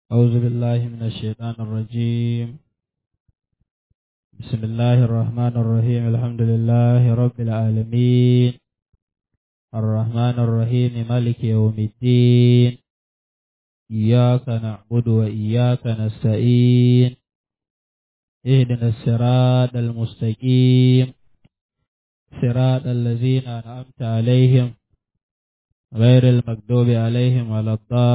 أعوذ بالله من الشيطان الرجيم. بسم الله الرحمن الرحيم. الحمد لله رب العالمين، الرحمن الرحيم، مالك يوم الدين. إياك نعبد وإياك نستعين. اهدنا الصراط المستقيم، صراط الذين أنعمت عليهم غير المغضوب عليهم ولا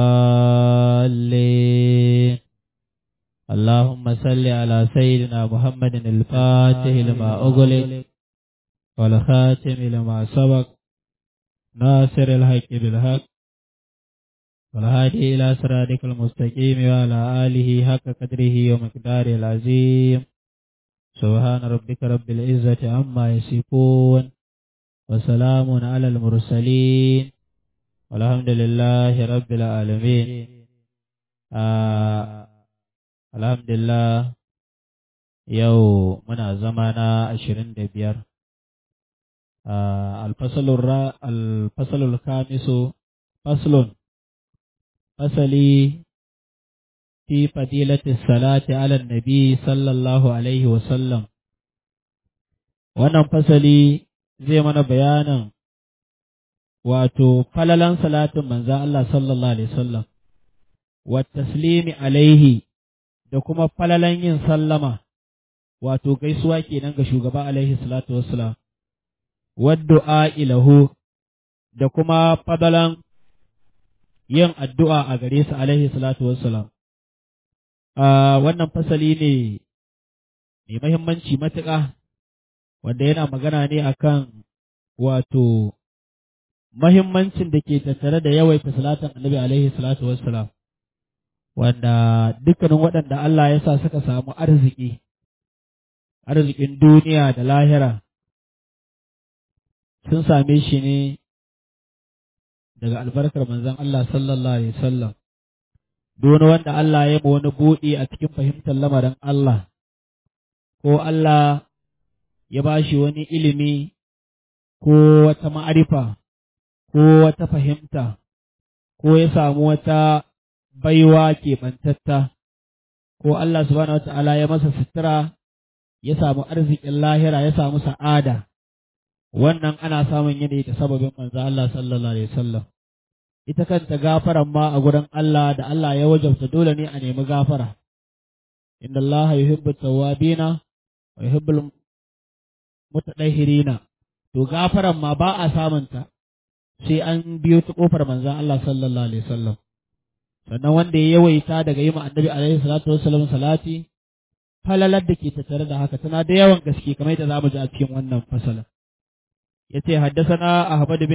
الضالين. اللهم صل على سيدنا محمد الفاتح لما أغلق والخاتم لما سبق ناصر الحق بالحق والهادي إلى صراطك المستقيم وعلى آله حق قدره ومقداره العظيم. سبحان ربك رب العزة عما يصفون وسلام على المرسلين والحمد لله رب العالمين. Alhamdulillah, yau muna zama na 25. Alfasalul khamisu faslun fasali fi fadilati salati ala nabi sallallahu alaihi wasallam. Wannan fasali zai mana bayanin wato falalan salatin manzan Allah sallallahu alaihi wasallam wa taslimi alaihi da kuma falalan yin sallama, wato gaisuwa kenan ga shugaba alaihi salatu wassalam, waddu'a ilahu da kuma fadalan yin addu'a a gare su alaihi salatu wassalam. Wannan fasali ne mai mahimmanci matuƙa, wanda yana magana ne akan wato mahimmancin da ke tattare da yawaita salatin annabi alaihi salatu wassalam, wanda dukkanin waɗanda Allah ya sa suka samu arzikin duniya da lahira sun same shi ne daga albarkar manzon Allah sallallahu alaihi wasallam. Duk wanda Allah ya ma wani buɗi a cikin fahimtar lamarin Allah, ko Allah ya ba shi wani ilimi ko wata ma'arifa ko wata fahimta ko ya samu wata baiwa keɓantatta, ko Allah subhanahu wata'ala ya masa sutura, ya samu arzikin lahira, ya samu sa'ada, wannan ana samun yanayi da sababin manzo Allah sallallahu alaihi wasallam. Ita kanta gafaran ma a gurin Allah da Allah ya wajabta dole ne a nemi gafara. Inna Allah yuhibbu tawwabina wa yuhibbul mutatahhirina. To gafaran ma ba a samunta sai an biyo ta kofar manzon Allah sallallahu alaihi wasallam. Sannan wanda ya yawaita daga yi annabi alaihi salatu wassalam salati, falalar da ke tattare da haka tana da yawan gaske, kamar yadda zamu ji a cikin wannan fasalin. Yace haddasana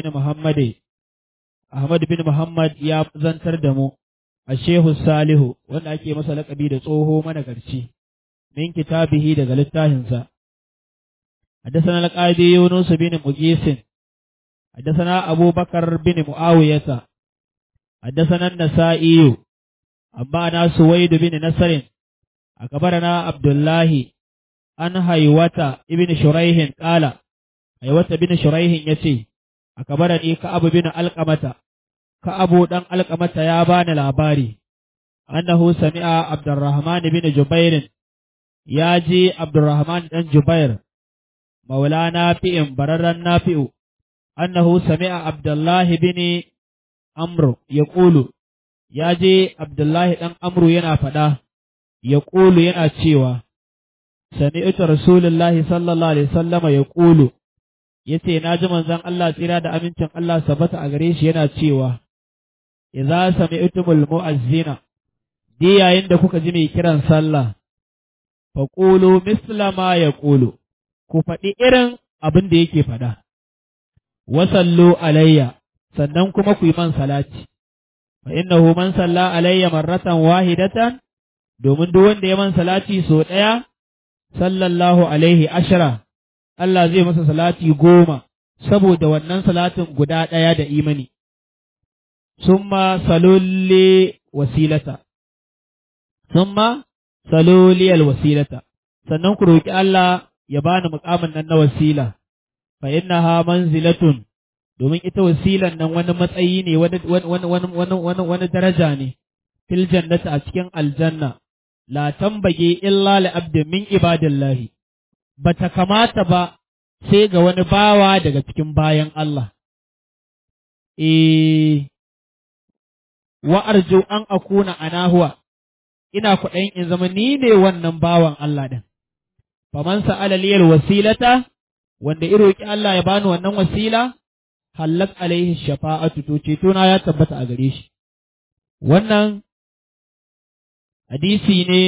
Ahmad bin Muhammad ya zantar da mu a Shehu Salihu, wanda ake masa laƙabi da tsoho managarci, min kitabihi daga littafinsa. Haddasana al-Qadi Yunus bin Mugisin, haddasana Abubakar bin Muawiyata, حدثنا النسائي أنبأنا سويد بن نصر أخبرنا عبد الله عن هيوة ابن شريح قال هيوة بن شريح يتي أخبرني كأب بن علقمة كأب دان علقمة يا بان العباري أنه سمع عبد الرحمن بن جبير ياجي عبد الرحمن بن جبير مولى نافع برر نافع أنه سمع عبد الله بن Amru ya ƙulu, ya je Abdullahi ɗan Amru yana faɗa, ya ƙulu yana cewa, Sami'utu Rasulullahi sallallahu Alaihi sallama ya ƙulu, ya ce, Na ji manzan Allah tsira da amincin Allah sabata a gare shi yana cewa, Iza sami'utumul mu'azzina, di yayin da kuka ji mai kiran sallah, fa ƙulu misla ma ya ƙulu, ku faɗi irin abin da yake faɗa, wasallu alayya, sannan kuma ku yi man salati, fa innahu man salla alayya marratan wahidatan, domin duk wanda ya man salati so ɗaya, sallallahu alaihi ashara, Allah zai masa salati 10 saboda wannan salatin guda ɗaya da imani. Summa salulli wasilata, wasilata, sannan ku roƙi Allah ya bani muƙamin nan na wasila, fa innaha manzilatun, domin ita wasilan nan wani matsayi ne, wani daraja ne, fil jannati a cikin aljanna la tambage illa li abdin min ibadillahi bata kamata ba sai ga wani bawa daga cikin bayan Allah wa arju an akuna ana huwa ina kwaɗayin in zama ni ne wannan bawan Allah din faman sa'ala liyal wasilata wanda ya roki Allah ya bani wannan wasila hallat alaihi shafa'atu to ceto na ya tabbata a gare shi wannan hadisi ne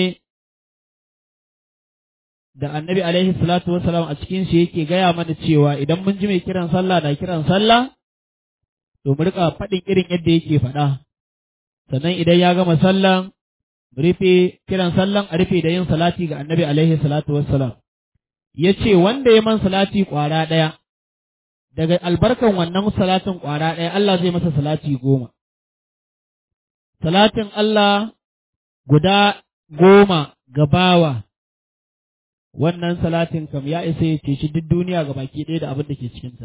da annabi alaihi salatu wasalam a cikin shi yake gaya mana cewa idan mun ji mai kiran sallah na kiran sallah to mu rika faɗin irin yadda yake faɗa sannan idan ya gama sallan rufe kiran sallan a rufe da yin salati ga annabi alaihi salatu wassalam ya ce wanda ya man salati ƙwara ɗaya daga albarkan wannan salatin ƙwara ɗaya Allah zai masa salati 10 salatin Allah guda 10 ga bawa wannan salatin kam ya isa ya ceci duk duniya ga baki ɗaya da abin da ke cikinta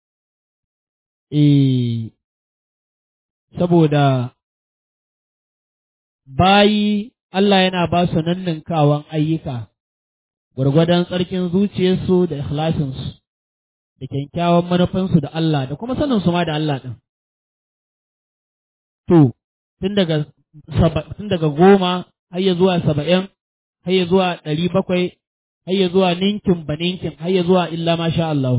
saboda bayi Allah yana ba su ninninkawan ayyuka gwargwadon tsarkin zuciyarsu da ikhlasinsu da kyakkyawan manufansu da Allah da kuma saninsu ma da Allah ɗin. To, tun daga 10 har ya zuwa 70 har ya zuwa 700 har ya zuwa ninkin ba ninkin har ya zuwa illa ma sha Allah.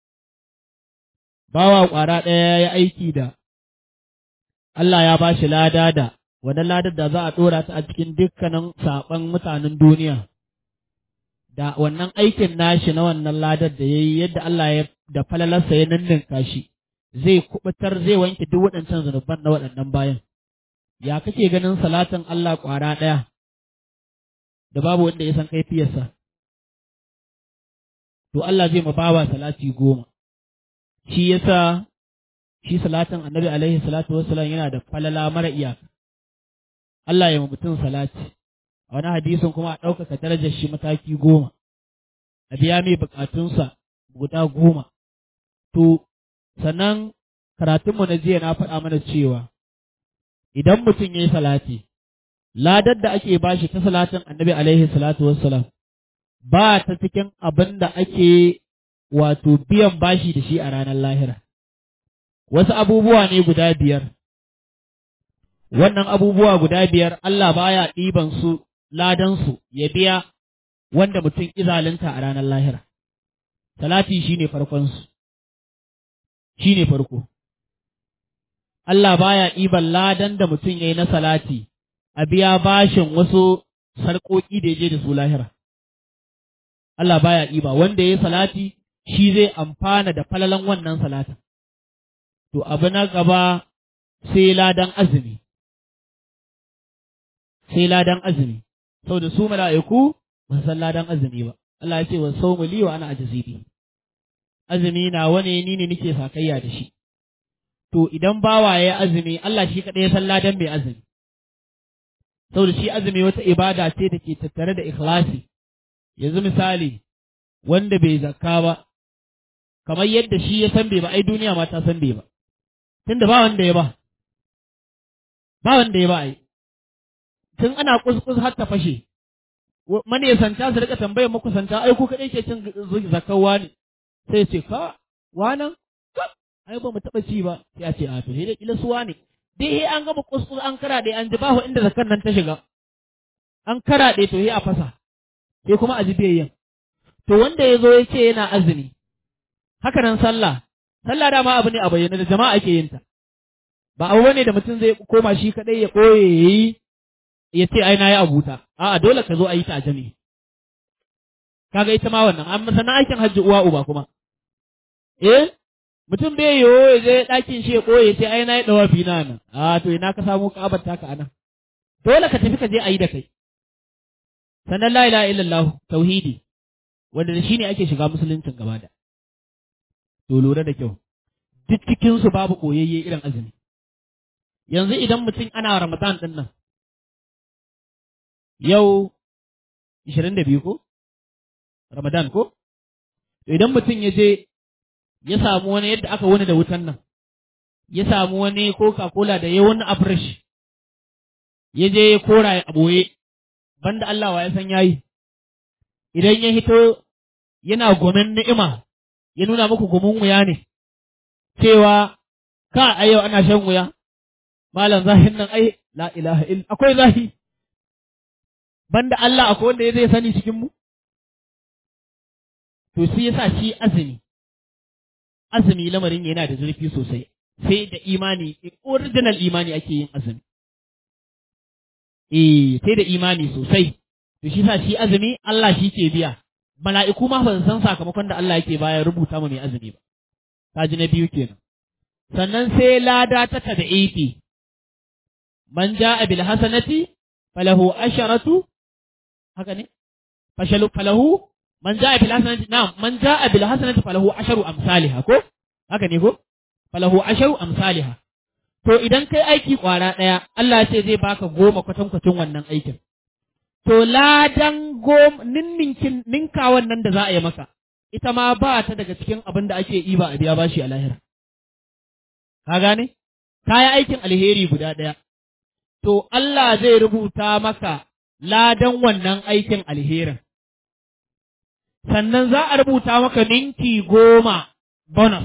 Bawa ƙwara ɗaya ya aiki da Allah ya ba shi lada da wannan ladar da za a ɗora ta a cikin dukkanin saɓon mutanen duniya, da wannan aikin nashi na wannan ladar da ya yi yadda Allah ya da falalarsa ya ninninka shi, zai kubutar zai wanke duk waɗancan zunuban na waɗannan bayan. Ya kake ganin salatin Allah ƙwara ɗaya da babu wanda ya san kaifiyarsa? To Allah zai ma bawa salati 10. Shi yasa shi salatin annabi alaihi salatu wassalam yana da falala mara iyaka. Allah ya mutum salati, a wani hadisin kuma a ɗaukaka darajar shi mataki 10, a biya mai bukatunsa guda 10. To, sannan karatunmu na jiya na faɗa mana cewa, idan mutum ya yi salati, ladar da ake bashi ta salatin annabi alaihi salatu wassalam, ba ta cikin abin da ake wato biyan bashi da shi a ranar lahira. Wasu abubuwa ne guda 5. Wannan abubuwa guda 5 Allah baya ɗiban su ladansu ya biya wanda mutum izalinta a ranar lahira. Salati shine farkonsu, shine farko. Allah baya ɗiban ladan da mutum ya yi na salati a biya bashin wasu sarƙoƙi da ya je da su lahira. Allah baya ɗiba wanda ya yi salati shi zai amfana da falalan wannan salatin. To abu na gaba sai ladan azumi. Sai ladan azumi, sau da su mala'iku ba san ladan azumi ba, Allah ya ce wa sau li wa ana ajazibi. Azumi na wane ni ne nike sakayya da shi. To idan bawa ya azumi, Allah shi kaɗai ya san ladan mai azumi. Sau da shi azumi wata ibada ce da ke tattare da ikhlasi. Yanzu misali, wanda bai zakka ba, kamar yadda shi ya san bai ba, ai duniya ma ta san bai ba. Tunda ba wanda ya ba, ba wanda ya ba ai. Tun ana kuskus har ta fashe, manesanta su rika tambayar makusanta, ai ku kaɗai ke cin zakawa ne, sai ce, ka, wanan, ka, ai ba mu taɓa ci ba, sai a ce, a to, sai dai ƙila suwa ne, dai an gama kuskus an karaɗe an ji ba inda zakar nan ta shiga, an karaɗe to a fasa, sai kuma a ji biyayyan. To wanda ya zo ya ce yana azumi, haka nan sallah dama abu ne a bayyana da jama'a ake yin ta, ba abu ne da mutum zai koma shi kaɗai ya ɓoye ya yi, ya ce ai na yi abuta, a'a dole ka zo a yi ta a jami'i. Kaga ita ma wannan, amma sannan aikin hajji uwa uba kuma. Mutum bai yiwu ya je ɗakin shi ya ɓoye ya ce ai na yi ɗawafi na nan, a to ina ka samu ka'abar taka a nan. Dole ka tafi ka je a yi da kai. Sannan la ilaha illallah tauhidi, wanda da shi ne ake shiga musuluncin gaba da. To lura da kyau, duk cikinsu babu ɓoyayye irin azumi. Yanzu idan mutum ana Ramadan ɗin nan, yau 22 ko? Ramadan ko? Idan mutum ya je ya samu wani yadda aka wani da wutan nan, ya samu wani Coca-Cola da ya wani afresh, ya je ya kora a ɓoye, banda Allah wa ya san yayi, idan ya hito yana gomen ni'ima, ya nuna muku gomin wuya ne, cewa ka a yau ana shan wuya, malam zahin nan ai, la ilaha illa, akwai zahi, banda Allah akwai wanda ya zai sani cikin mu? To shi yasa shi azumi lamarin yana da zurfi sosai, sai da imani, original imani ake yin azumi. Sai da imani sosai, to shi sa shi azumi Allah shi ke biya, mala'iku ma ban san sakamakon da Allah yake baya rubuta mu mai azumi ba, kaji na biyu kenan. Sannan sai lada ta tad'iti, man ja'a bil hasanati falahu asharatu, haka ne? Falahu man ja'a bil hasanati, na'am, man ja'a bil hasanati falahu asharu amsalha, ko haka ne ko? Falahu asharu amsalha. To idan kai aiki kwara ɗaya, Allah ya ce zai baka 10 kwatankwacin wannan aikin. To ladan ninka wannan da za a yi maka, ita ma ba ta daga cikin abin da ake iba a biya bashi a lahira. Ka gane? Ka yi aikin alheri guda ɗaya. To Allah zai rubuta maka ladan wannan aikin alherin. Sannan za a rubuta maka ninki 10 bonus.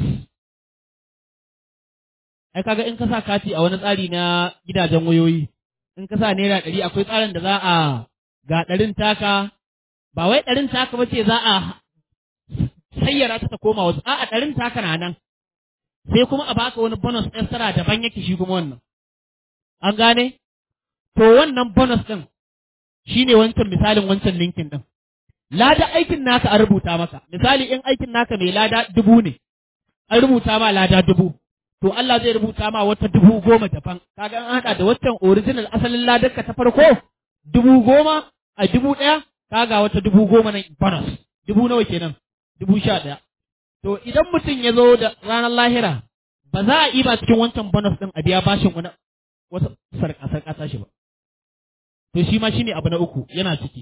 Ai kaga in ka sa kati a wani tsari na gidajen wayoyi, in ka sa naira 100 akwai tsarin da za a ga 100 taka, ba wai 100 taka ba ce za a sayyara ta koma wasu, a'a 100 taka na nan, sai kuma a baka wani bonus extra daban yake shi kuma wannan. An gane? To wannan bonus ɗin shi ne wancan misalin wancan linkin ɗin. Lada aikin naka an rubuta maka, misali in aikin naka mai lada 1000 ne, an rubuta ma lada 1000. To Allah zai rubuta ma wata 10,000 daban, kaga an haɗa da waccan original asalin ladarka ta farko 10,000 a 1,000, kaga wata 10,000 nan bonus, 1000 nawa kenan, 11,000. To idan mutum ya zo da ranar lahira, ba za a yi ba cikin wancan bonus ɗin a biya bashin wata sarƙa ta shi ba. To shi ma shine abu na uku, yana ciki.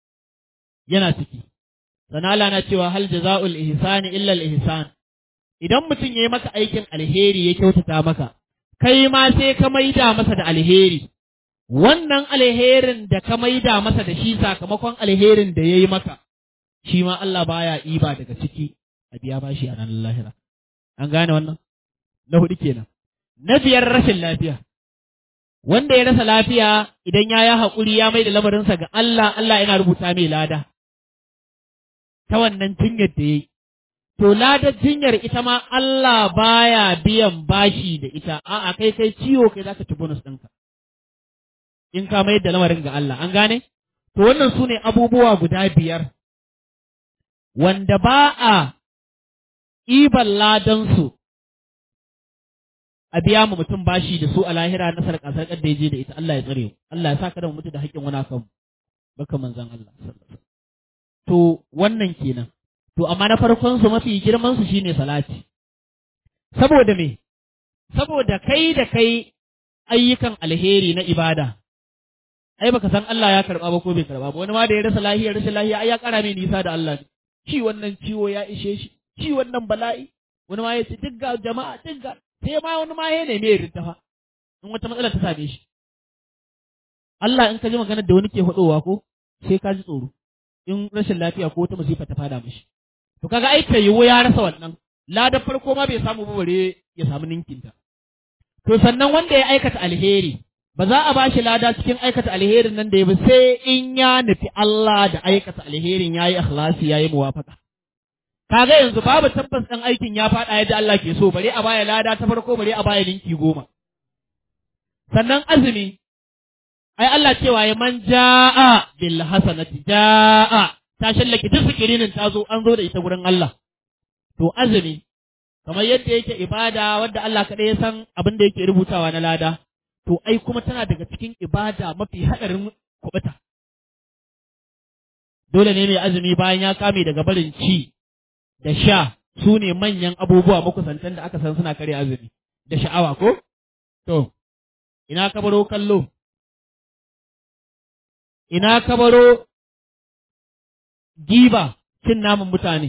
Sanala na cewa hal jaza'ul ihsani illa al ihsan. Idan mutum ya yi maka aikin alheri ya kyautata maka, kai ma sai ka maida masa da alheri, wannan alherin da ka maida masa da shi sakamakon alherin da ya yi maka, shi ma Allah baya iba daga ciki a biya bashi a ranar lahira. An gane wannan? Na 4 kenan. Na 5 rashin lafiya. Wanda ya rasa lafiya idan ya yi haƙuri ya maida lamarinsa ga Allah, Allah yana rubuta mai lada ta wannan jinyar da ya yi. To ladar jinyar ita ma Allah baya biyan bashi da ita, a'a kai ciwo kai zaka ci bonus ɗinka. In ka mayar da lamarin ga Allah, an gane? To wannan su ne abubuwa guda 5 wanda ba a iban ladansu a biya mu mutum bashi da su a lahira na sarƙa-sarƙar da ya je da ita, Allah ya tsare mu. Allah ya sa ka da mutu da haƙƙin wani akan baka manzan Allah. To wannan kenan. To amma na farkon su mafi girman su shine salati. Saboda me? Saboda kai da kai ayyukan alheri na ibada. Ai baka san Allah ya karba ba ko bai karba ba. Wani ma da ya rasa lahiya rashin lahiya ai ya kara mai nisa da Allah ne. Shi wannan ciwo ya ishe shi, shi wannan bala'i. Wani ma ya ce digga jama'a digga, sai ma wani ma ya neme ya rintafa. In wata matsala ta same shi. Allah in ka ji maganar da wani ke faɗowa ko sai ka ji tsoro. In rashin lafiya ko wata masifa ta fada mishi. To kaga ai kai yiwu ya rasa wannan, ladan farko ma bai samu ba bare ya samu ninkinta. To sannan wanda ya aikata alheri, ba za a ba shi lada cikin aikata alherin nan da ya bi sai in ya nufi Allah da aikata alherin ya yi ikhlasi ya yi muwafaka. Kaga yanzu babu tabbas ɗan aikin ya faɗa yadda Allah ke so, bare a baya lada ta farko bare a baya ninki 10. Sannan azumi, ai Allah cewa ya man ja'a bil hasanati ja'a, ta shallake duk sikirinin ta zo an zo da ita gurin Allah. To azumi kamar yadda yake ibada wadda Allah kaɗai ya san abin da yake rubutawa na lada, to ai kuma tana daga cikin ibada mafi haɗarin kuɓuta. Dole ne mai azumi bayan ya kame daga barin ci da sha, su ne manyan abubuwa makusantan da aka san suna kare azumi da sha'awa ko? To, ina ka baro kallo? Ina ka baro giba cin naman mutane?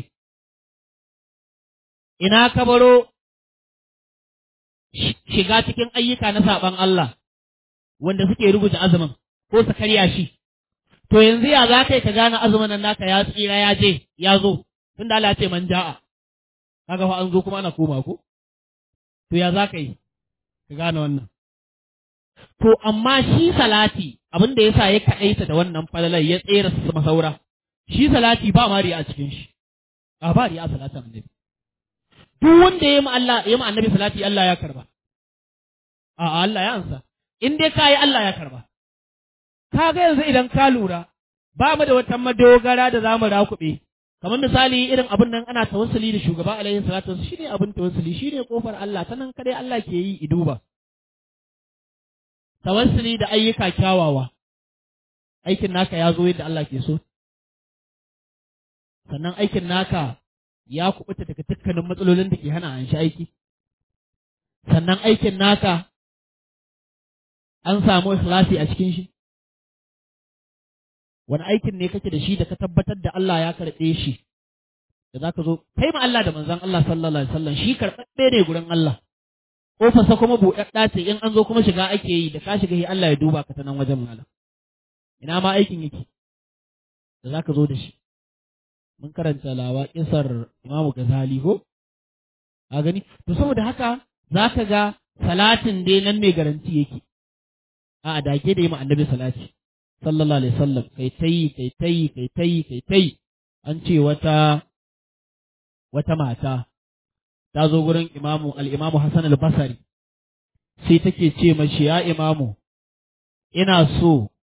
Ina ka baro shiga cikin ayyuka na saɓan Allah? wanda suke rubuta azumin ko su karya shi. To yanzu ya za ka yi ka gane azumin nan naka ya tsira ya je ya zo tunda Allah ya ce man ja'a kaga fa an zo kuma ana koma ko to ya za ka yi ka gane wannan. To amma shi salati abin da yasa ya kaɗaita da wannan falalar ya tsere su masaura shi salati ba ma riya a cikin shi a ba riya a salatin annabi duk wanda ya yi ma annabi salati Allah ya karba a Allah ya ansa in dai ka yi Allah ya karba. Ka ga yanzu idan ka lura ba mu da wata madogara da za mu rakuɓe kamar misali irin abin nan ana tawassuli da shugaba alaihi salatu wasallam shine abin tawassuli shine kofar Allah ta nan kadai Allah ke yi iduba tawassuli da ayyuka kyawawa aikin naka ya zo yadda Allah ke so sannan aikin naka ya kubuta daga dukkanin matsalolin da ke hana an shi aiki sannan aikin naka an samu ikhlasi a cikin shi wani aikin ne kake da shi da ka tabbatar da Allah ya karɓe shi da za ka zo kai ma Allah da manzon Allah sallallahu alaihi wasallam shi karɓaɓɓe ne gurin Allah kofarsa kuma buɗaɗɗa ce in an zo kuma shiga ake yi da ka shiga Allah ya duba ka ta nan wajen malam ina ma aikin yake da za ka zo da shi mun karanta lawa kisar Imamu Ghazali ko a gani to saboda haka za ka ga salatin dai nan mai garanti yake a dake da yi ma annabi salati sallallahu alaihi wasallam kai tai an ce wata mata ta zo gurin al-imamu Hassan al-Basri sai take ce mashi ya imamu ina so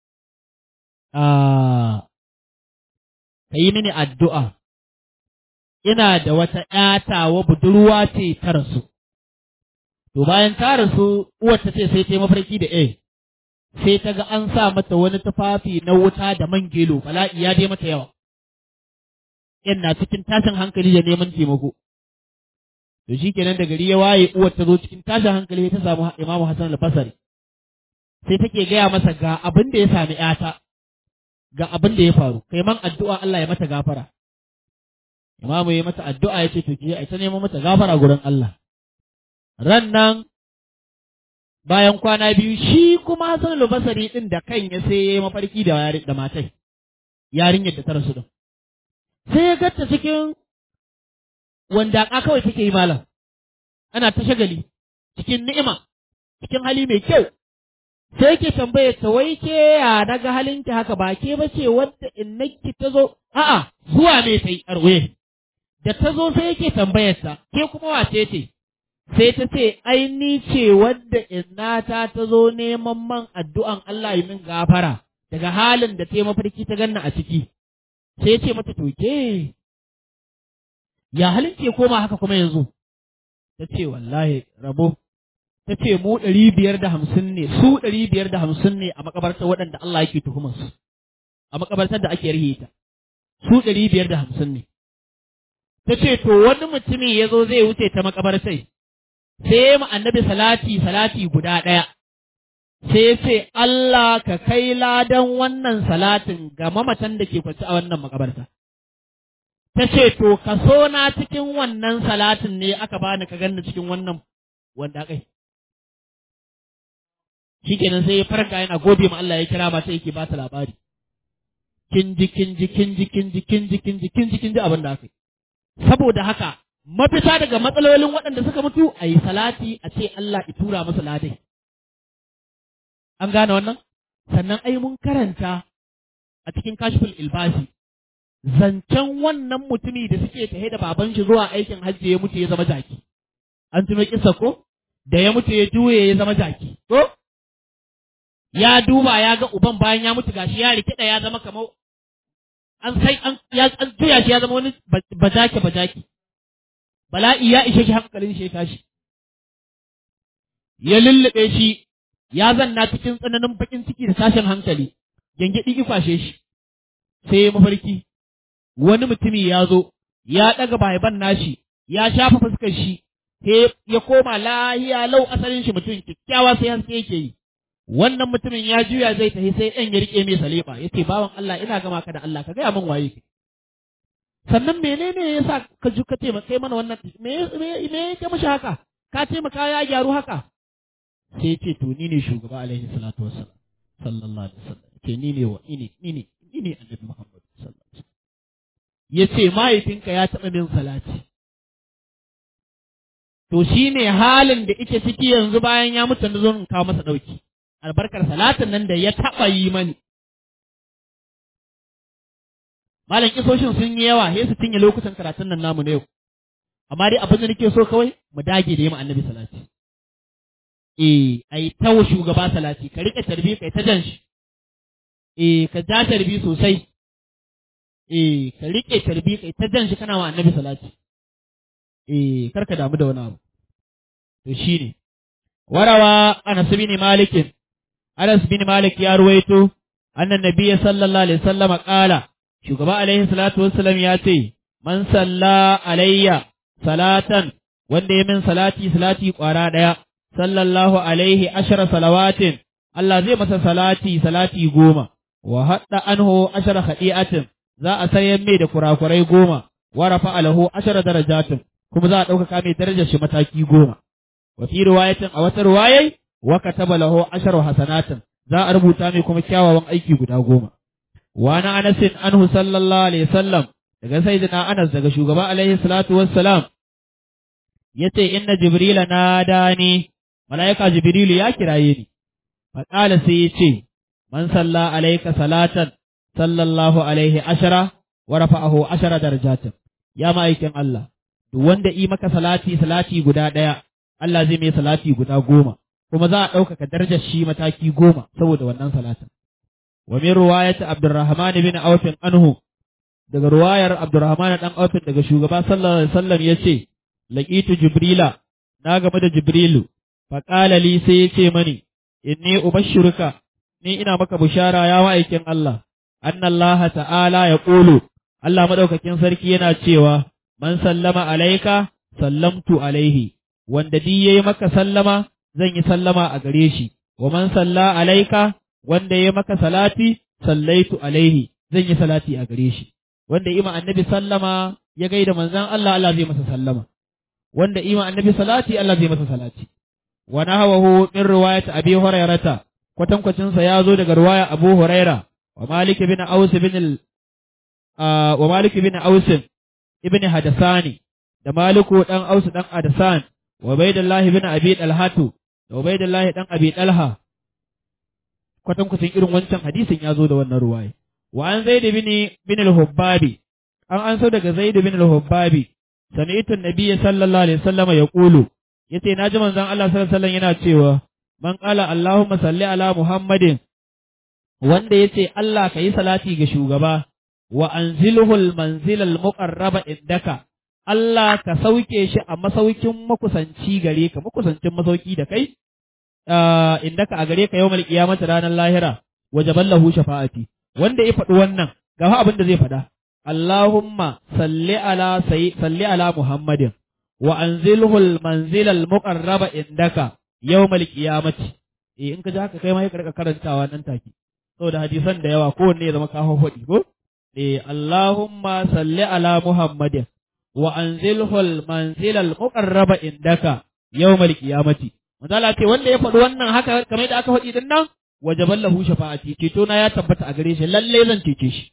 ka yi mini addu'a ina da wata ƴata wa budurwa ce ta rasu to bayan ta rasu uwar ta ce sai ta yi mafarki da sai ta ga an sa mata wani tufafi na wuta da man gelo bala'i ya dai mata yawa yan na cikin tashin hankali da neman taimako to shikenan da gari ya waye uwar ta zo cikin tashin hankali ta samu Imamu Hassan al-Basri sai take gaya masa ga abin da ya sami ƴata ga abin da ya faru kai man addu'a Allah ya mata gafara Imamu ya mata addu'a ya ce to ki ai ta neman mata gafara gurin Allah ran nan bayan kwana biyu shi kuma Hassan al-Basri din da kan ya sai yayi mafarki da matai yarinyar da ta rasu din sai ya gatta cikin wanda kawai take yi malam ana ta shagali cikin ni'ima cikin hali mai kyau sai yake tambaye ta wai ke ya daga halinki haka ba ke bace wadda innaki ta zo a'a zuwa me tai arwe da ta zo sai yake tambayar ta ke kuma wace ce sai ta ce ai ni ce wadda innata ta zo neman man addu'an Allah yi min gafara daga halin da ta yi mafarki ta ganna a ciki sai ya ce mata to ke ya halin ke koma haka kuma yanzu ta ce wallahi rabo ta ce mu 550 ne su 550 ne a makabartar waɗanda Allah yake tuhumar su a makabartar da ake rihe ta su 550 ne ta ce to wani mutumi ya zo zai wuce ta makabartai sai mu annabi salati guda ɗaya sai ce Allah ka kai ladan wannan salatin ga mamatan da ke kwanci a wannan makabarta ta ce to kaso na cikin wannan salatin ne aka bani ka ganni cikin wannan wanda kai shikenan sai ya farka yana gode ma Allah ya kira mata yake ba ta labari kin ji abin da aka yi saboda haka mafita daga matsalolin waɗanda suka mutu a yi salati a ce Allah ya tura masa ladai an gane wannan sannan ai mun karanta a cikin kashful ilbasi zancen wannan mutumi da suke tahe da baban shi zuwa aikin hajji ya mutu ya zama jaki an tuno kisa ko da ya mutu ya juye ya zama jaki ko ya duba ya ga uban bayan ya mutu gashi ya rikida ya zama kamar an juya shi ya zama wani bajaki bala'i ya ishe shi hankalin shi ya tashi ya lullube shi ya zanna cikin tsananin bakin ciki da tashin hankali gyangyaɗi ki kwashe shi sai ya mafarki wani mutumi ya zo ya ɗaga bayan nashi ya shafa fuskar shi sai ya koma lahiya lau asalin shi mutum kyakkyawa sai haske yake yi wannan mutumin ya juya zai tafi sai ɗan ya riƙe mai salifa ya ce bawan Allah ina gama ka da Allah ka gaya min waye sannan menene ya sa ka ji ka taimaka mana wannan me ya mashi haka ka taimaka ya gyaru haka sai ya ce to ni ne shugaba alaihi salatu wassalam sallallahu alaihi wasallam ce ni ne annabi Muhammad sallallahu alaihi wasallam ya ce mahaifinka ya taɓa min salati to shi ne halin da ike ciki yanzu bayan ya mutu na zo in kawo masa ɗauki albarkar salatin nan da ya taɓa yi mani malam kisoshin sun yi yawa sai su cinye lokutan karatun nan namu na yau amma dai abin da nake so kawai mu dage da yi annabi salati ai ta shugaba salati ka rike tarbi kai ta jan shi ka ja tarbi sosai ka rike tarbi kai ta jan shi kana wa annabi salati kar ka damu da wani abu to shine warawa Anas bin Malik ya ruwaito annan nabiyyi sallallahu alaihi wasallam qala shugaba alaihi salatu wassalam ya ce man salla alayya salatan wanda ya min salati kwara daya sallallahu alaihi 10 salawatin Allah zai masa salati 10 wa hadda anhu 10 khadi'atin za a sayar mai da kurakurai 10 wa rafa alahu 10 darajatin kuma za a ɗaukaka mai darajar shi mataki 10 wa fi riwayatin a wata riwayai wa kataba lahu 10 hasanatin za a rubuta mai kuma kyawawan aiki guda 10 wa na Anas anhu sallallahu alaihi wasallam daga sayyidina Anas daga shugaba alaihi salatu wassalam yace inna jibrila nadani malaika jibrilu ya kiraye ni fa qala sai yace man salla alayka salatan sallallahu alaihi 10 wa rafa'ahu 10 darajatin ya ma'aikin Allah duk wanda yi maka salati guda ɗaya, Allah zai mai salati guda 10, kuma za a ɗaukaka darajar shi mataki 10 saboda wannan salatin. Wa min riwayati Abdurrahman bin Auf anhu, daga riwayar Abdurrahman dan Auf daga shugaba sallallahu alaihi wasallam yace laqitu Jibrila, na game da Jibrilu, fa qala li sai yace mani inni ubashshiruka, ni ina maka bushara ya ma'aikin Allah, anna Allah ta'ala yaqulu, Allah madaukakin sarki yana cewa man sallama alaika sallamtu alaihi, wanda duk yayi maka sallama zan yi sallama a gare shi, wa man salla alaika wanda yayi maka salati sallaitu alaihi, zan yi salati a gare shi. Wanda ima annabi sallama ya gaida manzon Allah, Allah zai masa sallama. Wanda ima annabi salati, Allah zai masa salati. Wa nahawahu min riwayat Abi Hurairata, kwatankwacin sa ya zo daga riwaya Abu Huraira wa Malik bin Aus ibn Hadasani da Maliku dan Aus dan Hadasan wa Ubaydullah ibn Abi Talhatu da Ubaydullah dan Abi Talha, kwatankwacin irin wancan hadisin ya zo da wannan ruwaya. Wa an Zaid bin al-Hubbabi, an so daga Zaid bin al-Hubbabi, sami'tu an-nabiy sallallahu alaihi wasallam yaqulu, yace naji manzon Allah sallallahu alaihi wasallam yana cewa man qala Allahumma salli ala Muhammadin, wanda yace Allah kayi salati ga shugaba, wa anzilhu al-manzil al-muqarraba indaka, Allah ka sauke shi a masaukin makusanci gare ka, makusancin masauki da kai, indaka a gare ka yawmal qiyamati ranar lahira, wajaballahu shafa'ati. Wanda ya faɗi wannan, ga abin da zai faɗa, Allahumma salli ala Muhammadin wa anzilhu al-manzil al-muqarraba indaka yawmal qiyamati. In ka ji haka kai ma ka rika karantawa nan take, saboda hadisan da yawa kowanne ya zama ka faɗi ko? Allahumma salli ala Muhammadin wa anzilhu al-manzil al-muqarraba indaka yawmal qiyamati. Manzo Allah ce wanda ya faɗi wannan haka kamar da aka faɗi din nan, wajaballahu shafa'ati, ceto na ya tabbata a gare shi, lalle zan cece shi.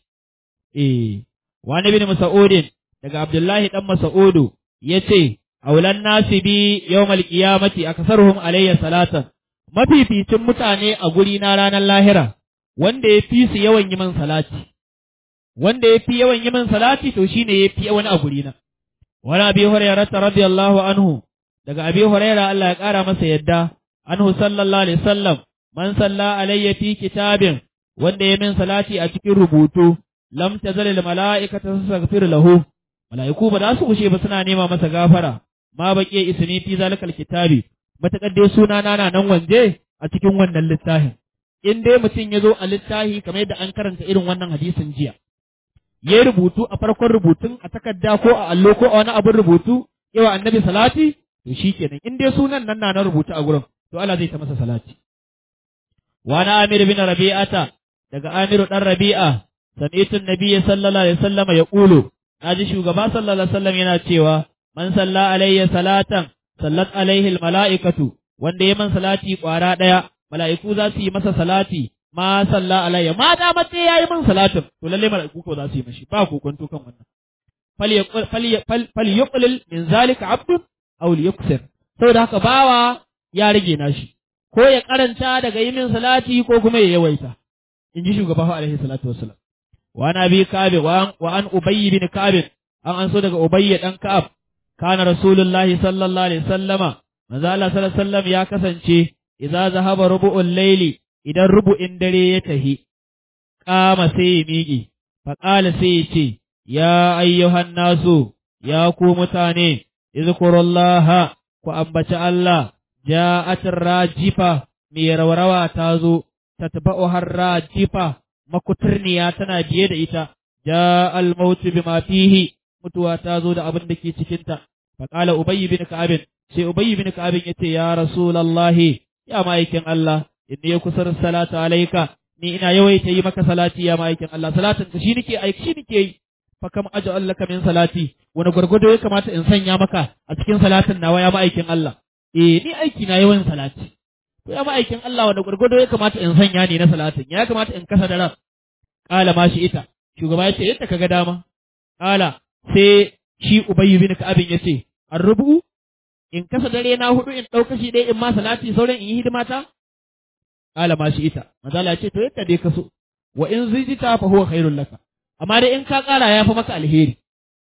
Wa nabi Mas'udin, daga Abdullahi dan Mas'udu yace aulan nasi bi yawmal qiyamati aksaruhum alayya salatan, mafificin mutane a guri na ranar lahira wanda ya fi su yawan yi min salati, wanda ya fi yawan yi min salati to shine ya fi wani a guri na. Wani Abi Hurairah radiyallahu anhu, daga Abi Hurairah Allah ya kara masa yadda, anhu sallallahu alaihi wasallam, man salla alayya fi kitabin, wanda ya min salati a cikin rubutu, lam tazalil mala'ikata tastaghfir lahu, mala'iku ba za su kushe ba suna nema masa gafara, ma baqiya isni fi zalikal kitabi, matakar dai suna na nan wanje a cikin wannan littafin. In dai mutum ya zo a littafi kamar yadda an karanta irin wannan hadisin jiya, ya rubutu a farkon rubutun a takarda ko a allo ko a wani abin rubutu yawa annabi salati, to shikenan in dai sunan nan na rubutu a gurin, to Allah zai ta masa salati. Wa na Amir bin Rabi'ata, daga Amiru dan Rabi'a, sami'tu an-nabiy sallallahu alaihi wasallam yaqulu, naji shugaba sallallahu alaihi wasallam yana cewa man salla alayya salatan sallat alaihi al-mala'ikatu, wanda ya man salati kwara daya mala'iku za su yi masa salati ma salla alayya ma da mace yayi man salatin to lalle mala'iku ko za su yi mashi ba kokonto kan wannan falyuqlil min zalika abdun aw liyuksir saboda haka bawa ya rage nashi ko ya karanta daga yi min salati ko kuma ya yawaita in ji shugaba alaihi salatu wassalam wa nabi kabe wa an ubayy bin kabe an so daga ubayy dan ka'ab kana rasulullahi sallallahu alaihi wasallama manzo Allah sallallahu alaihi wasallam ya kasance idza zahaba rubu'ul layli idan rubu'in dare ya tahi kama sai ya miƙe fa qala sai ya ce ya ayyuhan nasu ya ku mutane izkurullaha ku ambaci Allah ja'at rajifa mai rawarawa ta zo tatba'u har rajifa makuturniya tana biye da ita ja'al mautu bima fihi mutuwa ta zo da abin da ke cikin ta fa qala ubayy bin ka'ab sai ubayy bin ka'ab yace ya rasulullahi ya ma'aikin Allah inni kusar salatu alayka ni ina yawaita yi maka salati ya ma'aikin Allah salatin ka shi nake aiki shi nake yi fa kam aj'al laka min salati wani gurgudo ya kamata in sanya maka a cikin salatin nawa ya ma'aikin Allah ni aiki na yawan salati to ya ma'aikin Allah wani gurgudo ya kamata in sanya ni na salatin ya kamata in kasa da ran kala ma shi ita shugaba yace yadda kaga dama kala sai shi ubayy bin ka'ab yace arrubu in kasa dare na hudu in dauka shi dai in ma salati sauran in yi hidimata kala ma shi ita manzala yace to yadda dai kaso wa in zijita fa huwa khairul laka amma dai in ka kara ya fi maka alheri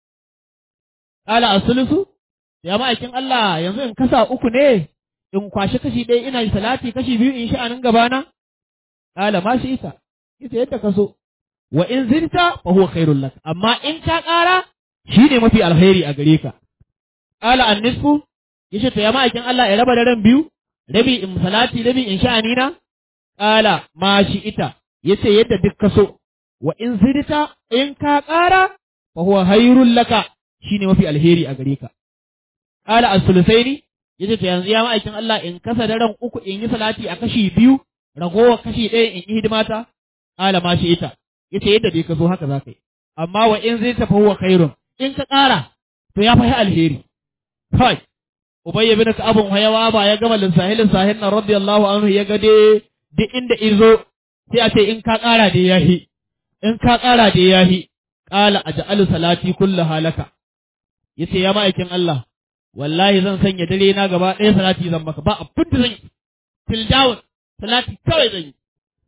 kala asulusu ya ma'aikin Allah yanzu in kasa uku ne in kwashi kashi ɗaya ina yi salati kashi biyu in sha'anin gabana kala ma shi ita ita yadda kaso wa in zinta fa huwa khairul lak amma in ka kara shine mafi alheri a gare ka kala annisfu yace to ya ma'aikin Allah ya raba daren biyu rabi in salati rabi in sha'ani na kala ma shi ita yace yadda duk kaso wa in zidta in ka ƙara fa huwa hayrul laka shine mafi alheri a gare ka qala as-sulusaini yace to yanzu ya ma'aikin Allah in kasa daren uku in yi salati a kashi biyu ragowa kashi ɗaya in yi hidimata qala ma shi ita yace yadda dai ka zo haka zaka yi amma wa in zidta fa huwa khairun in ka ƙara to ya fa alheri kai ubayy bin ka'ab hayawa ba ya gama lisahilin sahin nan radiyallahu anhu ya ga duk inda izo sai a ce in ka ƙara da yahi in ka ƙara da yahi ƙala a ja'alu salati kulla halaka yace ya ma'aikin Allah wallahi zan sanya dare na gaba ɗaya salati zan maka ba abin da zan yi till down salati kawai zan yi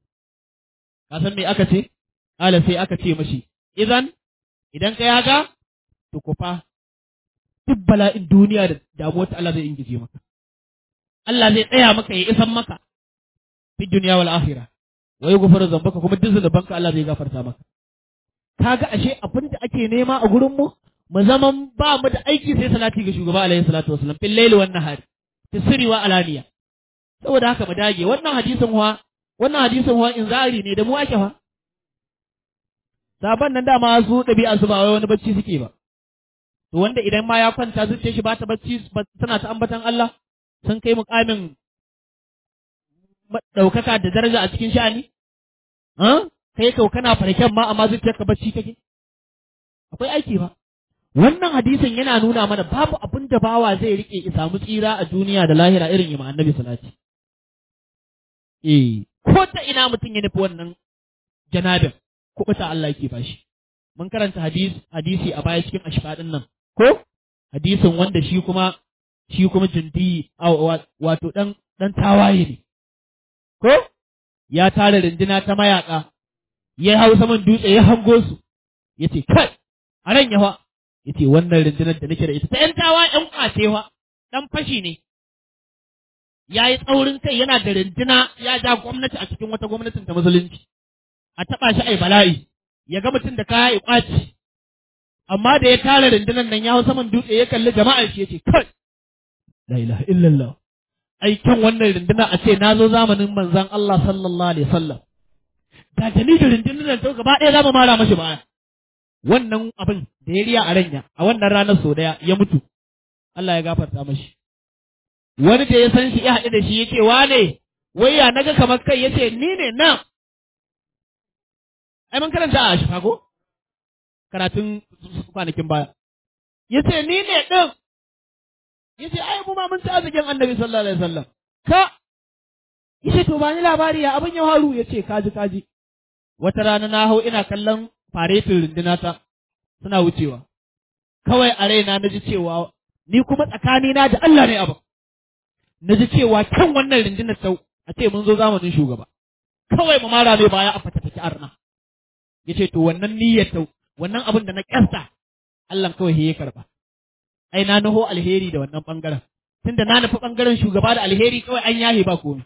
ka san me aka ce ƙala sai aka ce mashi idan ka haka to kufa duk bala'in duniya da damuwar ta Allah zai ingije maka Allah zai tsaya maka ya isan maka fi duniya wal akhirah wa yughfiru dhanbaka kuma duk zunubanka Allah zai gafarta maka kaga ashe abin da ake nema a gurin mu zaman ba mu da aiki sai salati ga shugaba alaihi salatu wasallam fil layli wan nahari fi sirri wa alaniya saboda haka mu dage wannan hadisin in zari ne da mu ake fa saban nan dama su dabi'a su ba wai wani bacci suke ba to wanda idan ma ya kwanta zuciyar shi ba ta bacci tana ta ambatan Allah sun kai mukamin ɗaukaka da daraja a cikin sha'ani? Kai kau kana farken ma amma zuciyarka bacci kake? Akwai aiki ba. Wannan hadisin yana nuna mana babu abin da bawa zai rike ya samu tsira a duniya da lahira irin ima annabi salati. Ko ta ina mutum ya nufi wannan janabin, kuɓuta Allah yake bashi. Mun karanta hadisi a baya cikin ashfaɗin nan, ko? Hadisin wanda shi kuma jundi wato ɗan tawaye ne. Ko? Ya tara rindina ta mayaƙa, ya hau saman dutse ya hango su, ya ce, kai, a ran yawa, ya ce, wannan rindinar da nake da ita, ta ‘yan tawa ‘yan ƙwacewa, ɗan fashi ne, ya yi tsaurin kai yana da rindina ya ja gwamnati a cikin wata gwamnatin ta musulunci, a taɓa shi ai bala'i, ya ga mutum da kaya ya ƙwace, amma da ya tara rindinar nan ya hau saman dutse ya kalli jama'ar shi ya ce, kai, la ilaha illallah. Aikin wannan rinduna a ce na zo zamanin manzan Allah sallallahu alaihi wasallam ga jani da rundunar ta gaba ɗaya za mu mara mashi baya wannan abin da ya riya a ranya a wannan ranar sau daya ya mutu Allah ya gafarta mashi wani da ya san shi ya haɗu da shi ya ce wane wai ya naga kamar kai ya ce ni ne nan ai mun karanta a Chicago karatun kwanakin baya ya ce ni ne ɗin ya ce ai mu ma mun ci arzikin annabi sallallahu alaihi wasallam ka yace to ba ni labari ya abin ya haru yace kaji wata rana na hau ina kallon faretin rundunata suna wucewa kawai a raina naji cewa ni kuma tsakanina da Allah ne abin naji cewa kan wannan rundunar sau a ce mun zo zamanin shugaba kawai mu mara mai baya a fatataki arna yace to wannan niyyar tau wannan abin da na kyasta Allah kawai ya karba ai na naho alheri da wannan bangaren tunda na nufi bangaren shugaba da alheri kawai an yahe ba komai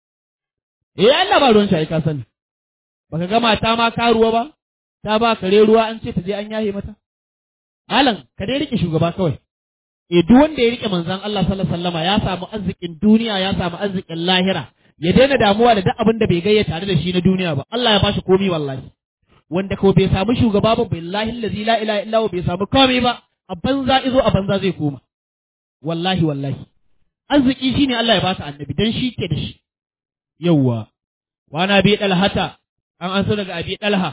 Allah ba ruwan shi ka sani baka ga mata ma karuwa ba ta ba kare ruwa an ce ta je an yahe mata malam ka dai rike shugaba kawai duk wanda ya rike manzon Allah sallallahu alaihi wasallama ya samu arzikin duniya ya samu arzikin lahira ya daina damuwa da duk abin da bai gayya tare da shi na duniya ba Allah ya bashi komai wallahi wanda ko bai samu shugaba ba billahi allazi la ilaha illa huwa bai samu komai ba a banza izo a banza zai koma wallahi arziki shine Allah ya ba ta annabi dan shi ke da shi yawwa wa na bi dalhata an so daga abi dalha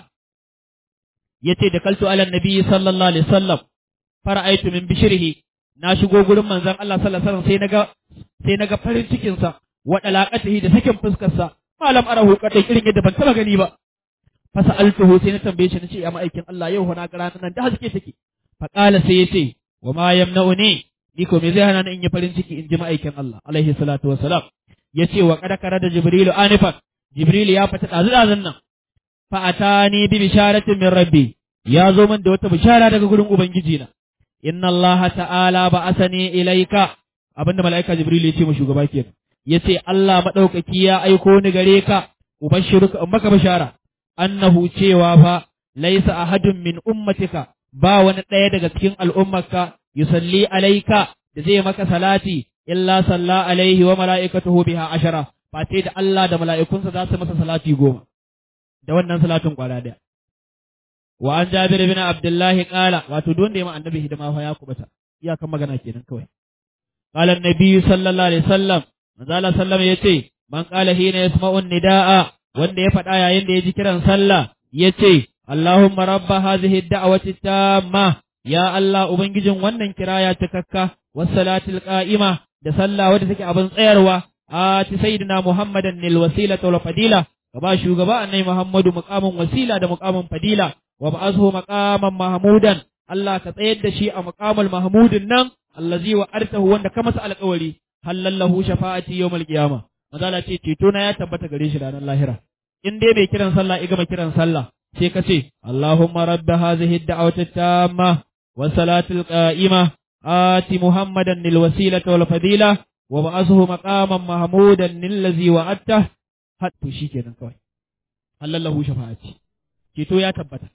yace da kaltu ala nabi sallallahu alaihi wasallam fara'aitu min bishrihi na shigo gurin manzon Allah sallallahu alaihi wasallam sai naga farin cikin sa wa dalaqatihi da sakin fuskar sa malam arahu kadai irin yadda ban taba gani ba fasa'altuhu sai na tambaye shi nace ya ma'aikin Allah yau na ga ranan nan da haske take fa qala sai yace wa ma yamna'uni ni ko me zai hana ni in yi farin ciki in ji ma'aikin Allah alaihi salatu wassalam yace wa qad karada jibrilu anifan jibril ya fita dazun nan fa atani bi bisharatin min rabbi ya zo min da wata bishara daga gurin ubangiji na inna Allah ta'ala ba'asani ilaika abinda mala'ika jibril ya ce mu shugaba kenan yace Allah madaukaki ya aiko ni gare ka ubashiruka in maka bishara annahu cewa fa laisa ahadun min ummatika ba wani ɗaya daga cikin al'ummarka yusalli alaika da zai maka salati illa salla alaihi wa mala'ikatuhu biha ashara ba sai da Allah da mala'ikunsa za su masa salati 10 da wannan salatin kwara daya wa an Jabir bin Abdullah qala wato don da ya ma annabi hidima fa ya kubata iyakan magana kenan kawai qala annabi sallallahu alaihi wasallam manzo Allah sallallahu yace man qala hina yasma'u nidaa wanda ya faɗa yayin da ya ji kiran sallah ya ce, Allahumma rabba hazihi da'awati tamma ya Allah ubangijin wannan kiraya cikakka wassalatil qa'ima da sallah wadda take abin tsayarwa ati sayyidina Muhammadan nil wasilata wal fadila ka ba shugaba annabi Muhammadu muqamin wasila da muqamin fadila wa ba'athu maqaman mahmudan Allah ka tsayar da shi a muqamul mahmudin nan allazi wa artahu wanda ka masa alƙawari halallahu shafa'ati yawmal qiyamah mazala ce ceto na ya tabbata gare shi ranar lahira in dai bai kiran sallah ya gama kiran sallah sai ka ce Allahumma rabba hadhihi ad-da'wati tamma wa salatul qa'ima ati muhammadan lil wasilati wal fadila wa ba'athu maqaman mahmudan lillazi wa'atta hattu shikenan kawai halallahu shafa'ati ceto ya tabbata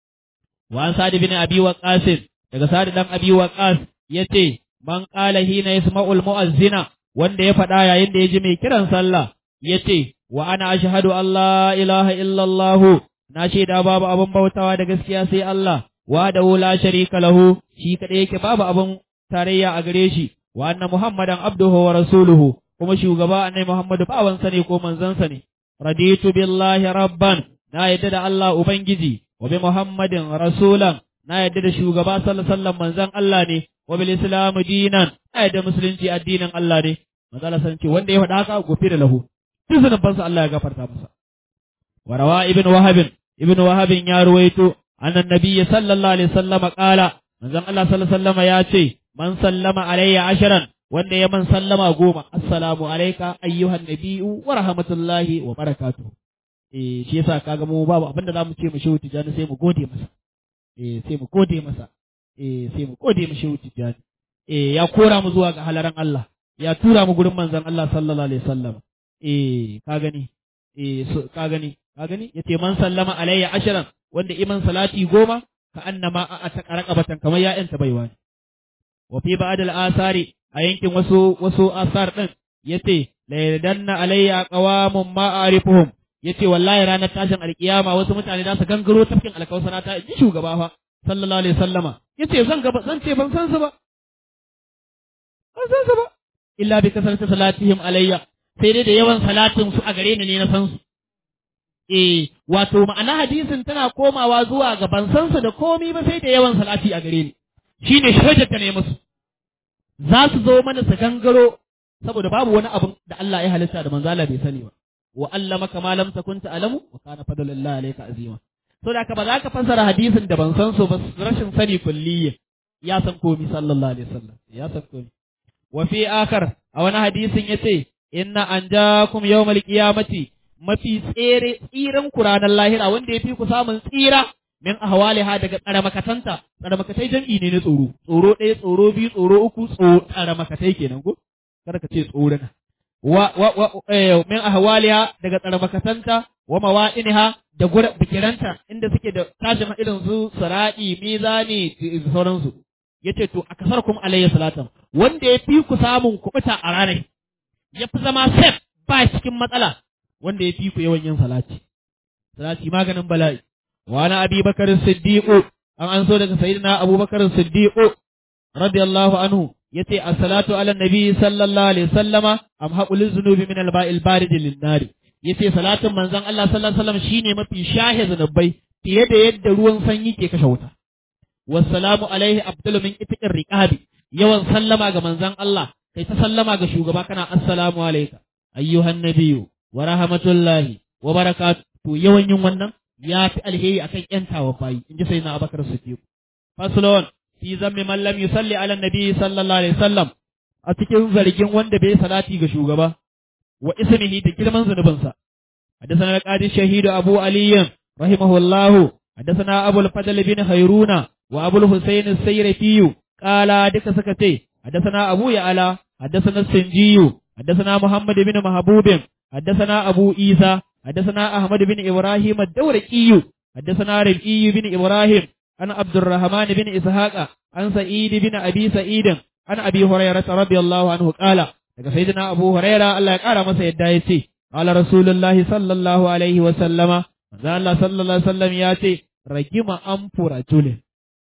wa an sa'd bin abi waqas daga sa'd dan abi waqas yace man qala hina yasma'ul mu'azzina wanda ya faɗa yayin da ya ji mai kiran sallah ya ce wa ana ashhadu Allah ilaha illallah na shaida babu abin bautawa da gaskiya sai Allah wa da la sharika lahu shi kadai yake babu abin tarayya a gare shi wa anna muhammadan abduhu wa rasuluhu kuma shugaba annabi muhammadu bawan sa ne ko manzon sa ne raditu billahi rabban na yadda da Allah ubangiji wa bi muhammadin rasulan na yadda da shugaba sallallahu alaihi wasallam manzon Allah ne wa bil islam dinan na yadda musulunci addinin Allah ne manzo Allah san ce wanda ya faɗa haka gofi da lahu duk zunubansa Allah ya gafarta masa wa rawa ibn wahab ya ruwaito annan nabiyyi sallallahu alaihi wasallam qala manzon Allah sallallahu alaihi wasallam ya ce man sallama alayya asharan wanda ya man sallama 10 assalamu alayka ayyuhan nabiyyu wa rahmatullahi wa barakatuh shi yasa kaga mu babu abinda zamu ce mu shehu tijani sai mu gode masa sai mu gode masa sai mu gode mu shehu tijani ya kora mu zuwa ga halaran Allah ya tura mu gurin manzon Allah sallallahu alaihi wasallam ka gani yace man sallama alayya asharan wanda iman salati 10 ka annama a taqarqabatan kamar ya yanta baiwa ne wa fi ba'd al-asari a yankin wasu asar din yace la yadanna alayya qawamun ma a'rifuhum yace wallahi ranar tashin alkiyama wasu mutane za su gangaro tafkin alkausara ta ji shugaba fa sallallahu alaihi wasallama yace zan ce ban san su ba illa bi kasarta salatihim alayya sai dai da yawan salatin su a gare ni ne na san su wato ma'ana hadisin tana komawa zuwa ga ban san su da komai ba sai da yawan salati a gare ni shine shajar ta ne musu za su zo mana su gangaro saboda babu wani abin da Allah ya halitta da manzo Allah bai sani ba wa allamaka ma lam takun ta'lamu wa kana fadlullahi alayka azima so da ka ba za ka fassara hadisin da ban san so ba rashin sani kulliyya ya san komi sallallahu alaihi wasallam ya san komi wa fi akhar a wani hadisin yace inna anjakum yawmal qiyamati mafi tsiran ku ranar lahira wanda ya fi ku samun tsira min ahwaliha daga tsaramakatai jam'i ne na tsoro ɗaya tsoro biyu tsoro uku tsaramakatai kenan ko kada ka ce tsoruna min ahwaliha daga tsaramakatanta wa mawa'inha da bikiranta inda suke da tashin irin su saradi mizani da sauransu yace to akasarkum alayhi salatan wanda ya fi ku samun kubuta a ranar ya fi zama safe ba cikin matsala wanda ya fi ku yawan yin salati maganin bala'i wa na abi bakar siddiq an so daga sayyidina abubakar siddiq radiyallahu anhu yace as-salatu ala nabi sallallahu alaihi wasallama amhaqul zunubi min al-ba'il barid lin-nar yace salatin manzon Allah sallallahu alaihi wasallam shine mafi shahe zunubai fiye da yadda ruwan sanyi ke kashe wuta wassalamu alaihi abdul min itiqir riqabi yawan sallama ga manzon Allah kai ta sallama ga shugaba kana assalamu alayka ayyuhan nabiyyu wa rahmatullahi wa barakatuh yawan yin wannan ya fi alheri akan yantawa bayi inji sayyidina Abubakar Siddiq faslon fi zammi man lam yusalli ala nabi sallallahu alaihi wasallam a cikin zargin wanda bai salati ga shugaba wa ismihi da girman zunubinsa حدثنا القاضي الشهيد أبو علي رحمه الله حدثنا أبو الفضل بن خيرون وأبو الحسين السيرفي قال دك سكتي حدثنا أبو يعلى حدثنا السنجي حدثنا محمد بن محبوب حدثنا أبو عيسى حدثنا أحمد بن إبراهيم الدورقي حدثنا ربيعي بن إبراهيم عن عبد الرحمن بن إسحاق عن سعيد بن أبي سعيد عن أبي هريرة رضي الله عنه قال daga sayyidina Abu Huraira Allah ya kara masa yadda ya ce qala rasulullahi sallallahu alaihi wa sallama manzo Allah sallallahu alaihi wasallam ya ce ragima amfura julin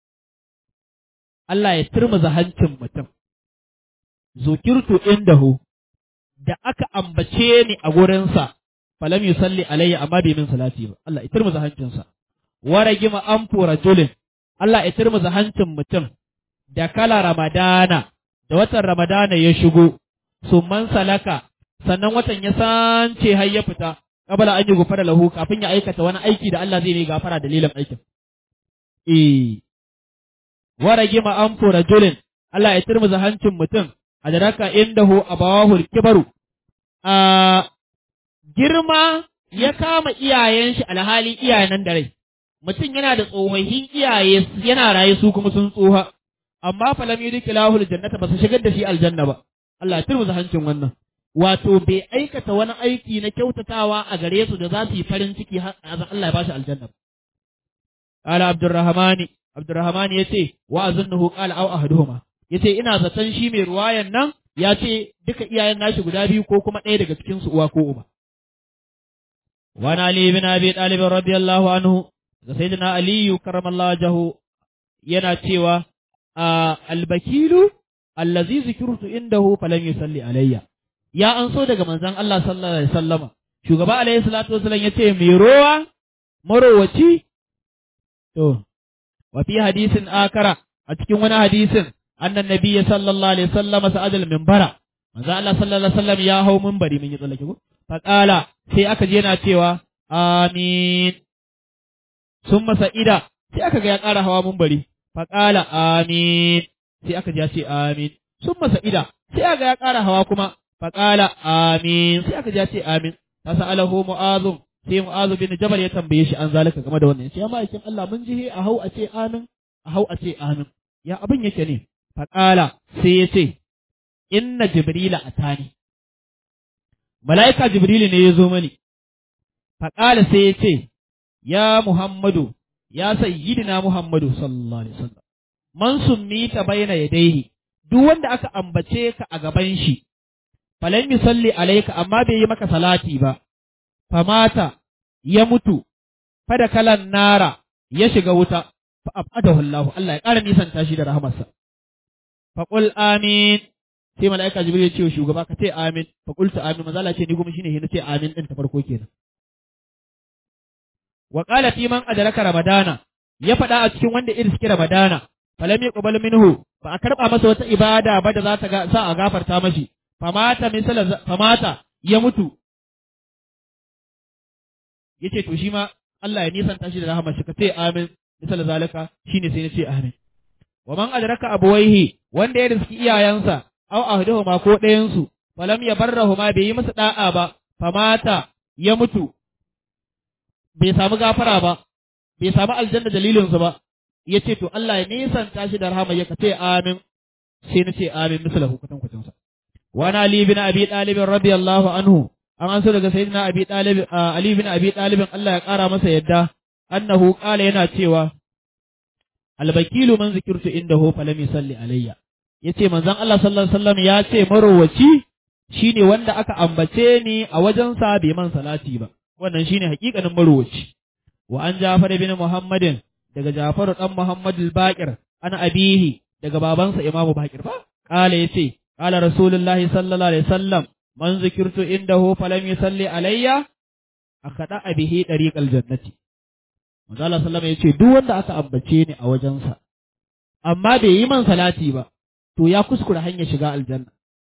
Allah ya turmuza hancin mutum zukirtu indahu da aka ambace ni a gurinsa falam yusalli alayya amma bai min salati ba Allah ya turmuza hancinsa wa ragima amfura julin Allah ya turmuza hancin mutum da kala ramadana da watan ramadana ya shigo summan salaka sannan watan ya sance har ya fita kabala an yi gufara lahu kafin ya aikata wani aiki da Allah zai mai gafara dalilin aikin wa ragima anfu rajulin Allah ya turmuza hancin mutum adraka indahu abawahul kibaru girma ya kama iyayen shi alhali iyayen nan da rai mutum yana da tsohahin iyaye yana raye su kuma sun tsoha amma falam yudkilahu aljannata ba su shigar da shi aljanna ba Allah ya turmuza hancin wannan wato bai aikata wani aiki na kyautatawa a gare su da za su yi farin ciki har Allah ya bashi aljanna qala Abdurrahman yace wa azunnahu qala aw ahaduhuma yace ina zaton shi mai ruwayan nan ya ce duka iyayen nashi guda biyu ko kuma ɗaya daga cikin su uwa ko uba wa Ali ibn Abi Talib radiyallahu anhu da sayyidina Ali karramallahu wajhahu yana cewa al-bakilu allazi zikirtu indahu falam yusalli alayya ya an so daga manzon Allah sallallahu alaihi wasallama shugaba alaihi salatu wasallam yace mai rowa marowaci to wa fi hadisin akara a cikin wani hadisin annan nabiyyi sallallahu alaihi wasallama sa'adal minbara manzon Allah sallallahu alaihi wasallam ya hau minbari mun yi tsallake ko fa qala sai aka je yana cewa amin summa sa'ida sai aka ga ya ƙara hawa minbari fa qala amin sai aka ja ce amin sun masa ida sai aka ya ƙara hawa kuma faƙala amin sai aka ja ce amin fasa'alahu mu'azu sai mu'azu bin jabal ya tambaye shi an zalika game da wannan sai ma'aikin Allah mun ji a hau a ce amin a hau a ce amin ya abin yake ne faƙala sai ya ce inna jibrila atani mala'ika jibrilu ne ya zo mani faƙala sai ya ce ya Muhammadu ya sayyidina Muhammadu sallallahu alaihi wasallam man summita baina yadayhi duk wanda aka ambace ka a gaban shi falan yusalli alayka amma bai yi maka salati ba famata ya mutu fada kalan nara ya shiga wuta fa abadahu Allah Allah ya ƙara nisanta shi da rahamarsa fa qul amin sai malaika jibril ya ce shugaba ka ce amin fa qultu amin manzo Allah ce ni kuma shine na ce amin din ta farko kenan wa qala fi man adraka ramadana ya faɗa a cikin wanda irski ramadana falam yuqbal minhu ba a karba masa wata ibada ba da za ta sa a gafarta mashi famata ya mutu yace to shi ma Allah ya nisanta shi da rahama shi ka ce amin misal zalika shine sai nace amin wa man adraka abawaihi wanda ya riski iyayensa aw ahduhuma ko ɗayan su falam yabarrahuma bai yi musu da'a ba famata ya mutu bai samu gafara ba bai samu aljanna dalilin su ba yace to Allah ya nisanta shi da rahama ya ka ce amin sai nace amin misalahu kutan kutan sa wa na ali bin abi talib radiyallahu anhu an so daga sayyidina abi talib ali bin abi talib Allah ya kara masa yadda annahu qala yana cewa albakilu man zikirtu indahu falam yusalli alayya yace manzon Allah sallallahu alaihi wasallam ya ce marowaci shine wanda aka ambace ni a wajen sa bai man salati ba wannan shine hakikanin marowaci wa an Ja'far bin Muhammadin daga Ja'far dan Muhammad al-Baqir ana abihi daga babansa Imam Baqir ba qala yace qala rasulullahi sallallahu alaihi wasallam man zikirtu indahu falam yusalli alayya akada bihi tariqal jannati manzo Allah sallama yace duk wanda aka ambace ni a wajensa amma bai yi man salati ba to ya kuskura hanyar shiga aljanna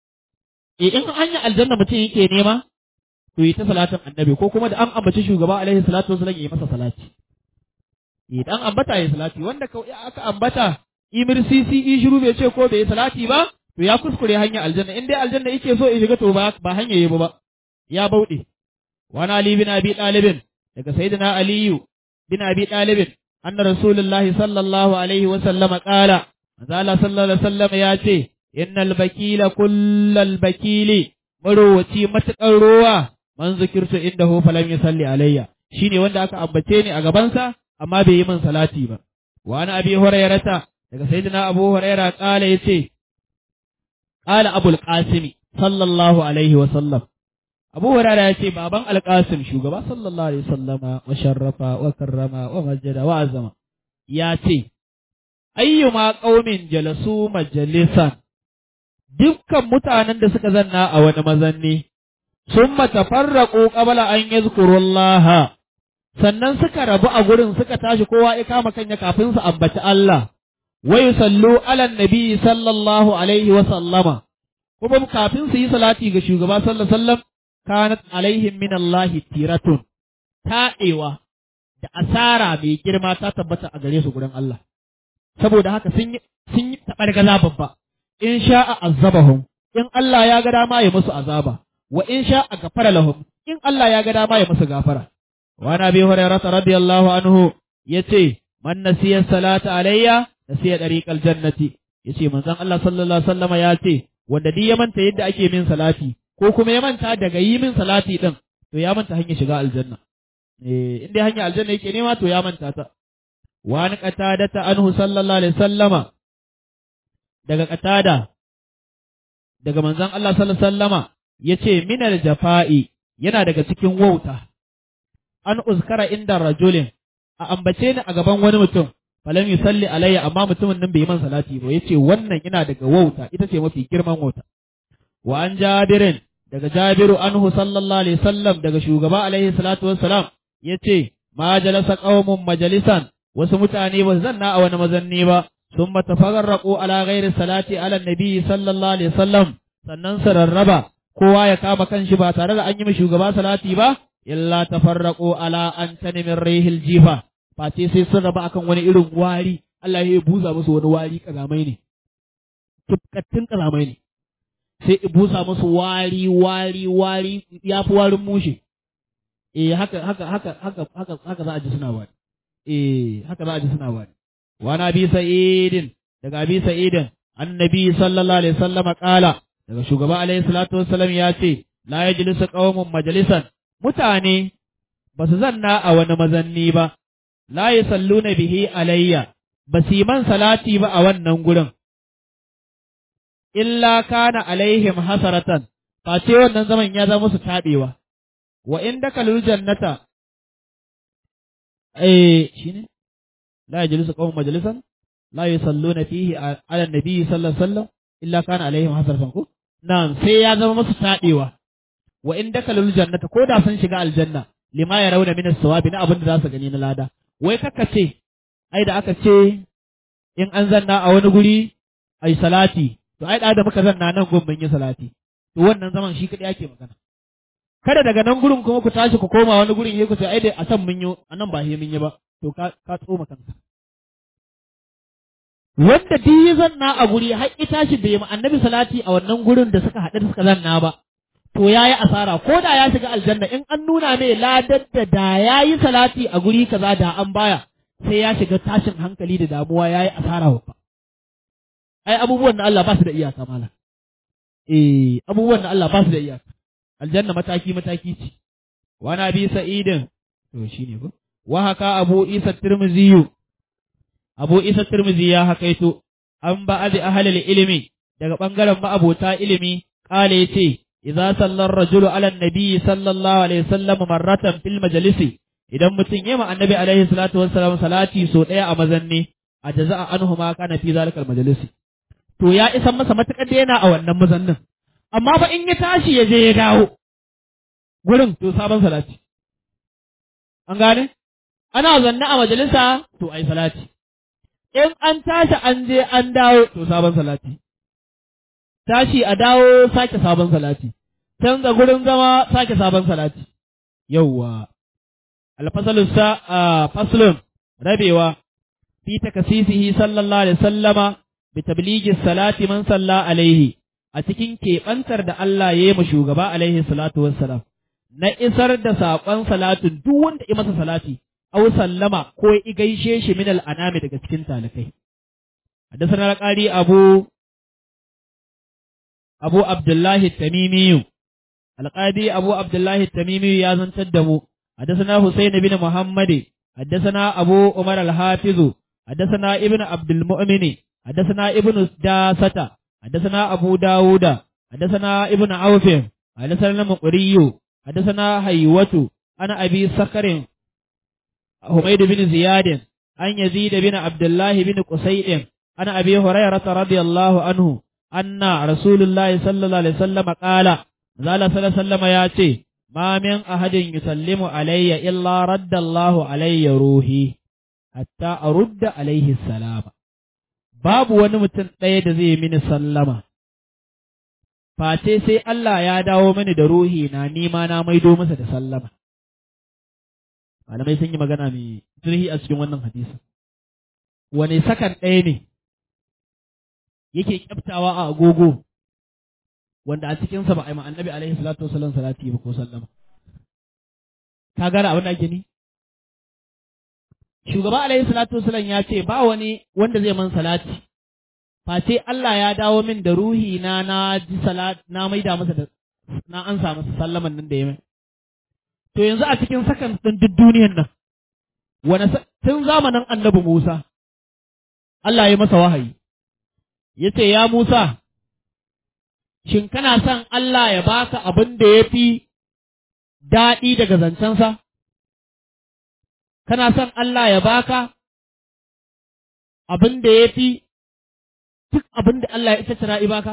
in hanyar aljanna mutum yake nema to yi ta salatin annabi ko kuma da an ambaci shugaba alaihi salatu wasallam yi masa salati idan ambata yi salati wanda aka ambata imirsisi shiru bai ce ko bai yi salati ba to ya kuskure hanyar aljanna in dai aljanna yake so ya shiga to ba hanya yi ba ya bauɗe wani ali bin abi ɗalibin daga sayyidina aliyu bin abi ɗalibin anna rasulullahi sallallahu alaihi wa sallama qala manzo Allah sallallahu alaihi wasallam ya ce innal bakila kullal bakili marowaci matakar ruwa man zikirtu indahu falam yusalli alayya shine wanda aka ambace ni a gabansa amma bai yi min salati ba wa ana abi hurairata daga sayyidina abu huraira qala yace qala abul qasim sallallahu alaihi wa sallam abu huraira yace baban alqasim shugaba sallallahu alaihi wasallama wa sharrafa wa karrama wa majjada wa azama yace ayyuma qaumin jalasu majalisan dukkan mutanen da suka zanna a wani mazanni summa tafarraqu qabla an yazkurullaha sannan suka rabu a gurin suka tashi kowa ya kama kanya kafin su ambaci Allah wa yusallu ala nabi sallallahu alaihi wa sallama kuma kafin su yi salati ga shugaba sallallahu alaihi wasallam kanat alaihim min Allah tiratun taɗewa da asara mai girma ta tabbata a gare su gurin Allah saboda haka sun yi taɓargaza babba in sha'a azabahum in Allah ya ga dama ya musu azaba wa in sha'a gafara lahum in Allah ya ga dama ya musu gafara wa nabi hurairah radiyallahu anhu yace man nasiya salata alayya nasiya dariqal jannati yace manzon Allah sallallahu alaihi wasallam ya ce wanda duk ya manta yadda ake min salati ko kuma ya manta daga yi min salati din to ya manta hanyar shiga aljanna in dai hanyar aljanna yake nema to ya manta ta wa an qatadata anhu sallallahu alaihi wasallama daga qatada daga manzon Allah sallallahu alaihi wasallama yace minal jafa'i yana daga cikin wauta an uzkara inda rajulin a ambace ni a gaban wani mutum falam yusalli alayya amma mutumin nan bai yi man salati ba yace wannan yana daga wauta ita ce mafi girman wauta wa an jabirin daga jabiru anhu sallallahu alaihi wasallam daga shugaba alaihi salatu wassalam yace ma jalasa qaumun majalisan wasu mutane ba zanna a wani mazanni ba summa tafarraqu ala ghairi salati ala nabi sallallahu alaihi wasallam sannan su rarraba kowa ya kama kanshi ba tare da an yi shugaba salati ba illa tafarraqu ala an min rihil jifa face sai sun raba akan wani irin wari Allah ya buza musu wani wari kazamai ne tufkattun kazamai ne sai ya busa musu wari ya fi warin mushe haka za a ji suna wari haka za a ji suna wari wa na bi sa'idin daga abi sa'idin annabi sallallahu alaihi wasallam qala daga shugaba alaihi salatu wassalam ya ce la yajlisu qaumun majalisan mutane ba su zanna a wani mazanni ba la yusalluna bihi alayya ba su yi man salati ba a wannan gurin illa kana alaihim hasaratan face wannan zaman ya zama musu tabewa wa inda kalul jannata shine la yajlisu qaumun majalisan la yusalluna fihi ala nabi sallallahu alaihi wasallam illa kana alaihim hasaratan ko nan sai ya zama musu tabewa wa inda kalul jannata ko da sun shiga aljanna lima ya rauna min as-sawabi na abin da za su gani na lada wai kaka ce ai da aka ce in an zanna a wani guri ai salati to ai da muka zanna nan gun mun yi salati to wannan zaman shi kadai ake magana kada daga nan gurin kuma ku tashi ku koma wani gurin sai ku ce ai dai a san mun yi anan ba he mun yi ba to ka tsoma kanka wanda duk ya zanna a guri har ita shi bai ma annabi salati a wannan gurin da suka haɗu suka zanna ba to yayi asara ko da ya shiga aljanna in an nuna mai ladar da yayi salati a guri kaza da an baya sai ya shiga tashin hankali da damuwa yayi asara babba ai abubuwan da Allah ba su da iyaka mala abubuwan da Allah ba su da iyaka aljanna mataki mataki ce wa nabi sa'idin to shine ko wa haka abu isa tirmizi ya hakaito an ba'adi ahlul ilmi daga bangaren ma'abota ilimi kale yace idza sallar rajulu ala nabi sallallahu alaihi wasallam marratan fil majlisi idan mutum ya ma annabi alaihi salatu wassalam salati so daya a mazanni a jaza'a anhu ma kana fi zalikal majlisi to ya isan masa matakar da yana a wannan mazannin amma fa in ya tashi ya je ya dawo gurin to sabon salati an gane ana zanne a majalisa to ai salati in an tashi an je an dawo to sabon salati tashi a dawo sake sabon salati canza gurin zama sake sabon salati yawwa alfasalus faslun rabewa fi takasisihi sallallahu alaihi wasallama bi tablighi salati man salla alaihi a cikin keɓantar da Allah ya yi ma shugaba alaihi salatu wassalam na isar da saƙon salatin duk wanda ya masa salati aw sallama ko ya gaishe shi min al'anami daga cikin talikai hadathana al-qari abu abdullahi tamimi al-qadi abu abdullahi tamimi ya zantar da mu hadathana husayn bin muhammad hadathana abu umar al-hafiz hadathana ibn abdul mu'min hadathana ibn dasata hadathana abu dawuda hadathana ibn auf hadathana muqriyu hadathana haywatu ana abi sakarin حميد بن زياد عن يزيد بن عبد الله بن قصيد عن أبي هريرة رضي الله عنه أن رسول الله صلى الله عليه وسلم قال زال صلى الله عليه وسلم ياتي ما من أحد يسلم علي إلا رد الله علي روحي حتى أرد عليه السلام باب ونمتن قيد زي من السلام face sai Allah ya dawo mani da ruhi na nima na maido masa da sallama malamai sun yi magana mai zurhi a cikin wannan hadisi wane sakan ɗaya ne yake kyaftawa a agogo wanda a cikinsa ba a yi annabi alaihi salatu wasallam salati ba ko sallama ka gane abin da ake ni shugaba alaihi salatu wasallam ya ce ba wani wanda zai man salati face Allah ya dawo min da ruhi na ji salat na maida masa da na ansa masa sallaman nan da ya mai to yanzu a cikin sakan ɗin duk duniyan nan wani tun zamanin annabi Musa Allah ya masa wahayi ya ce ya Musa shin kana son Allah ya baka abin da ya fi daɗi daga zancensa kana son Allah ya baka abin da ya fi duk abin da Allah ya ita tara baka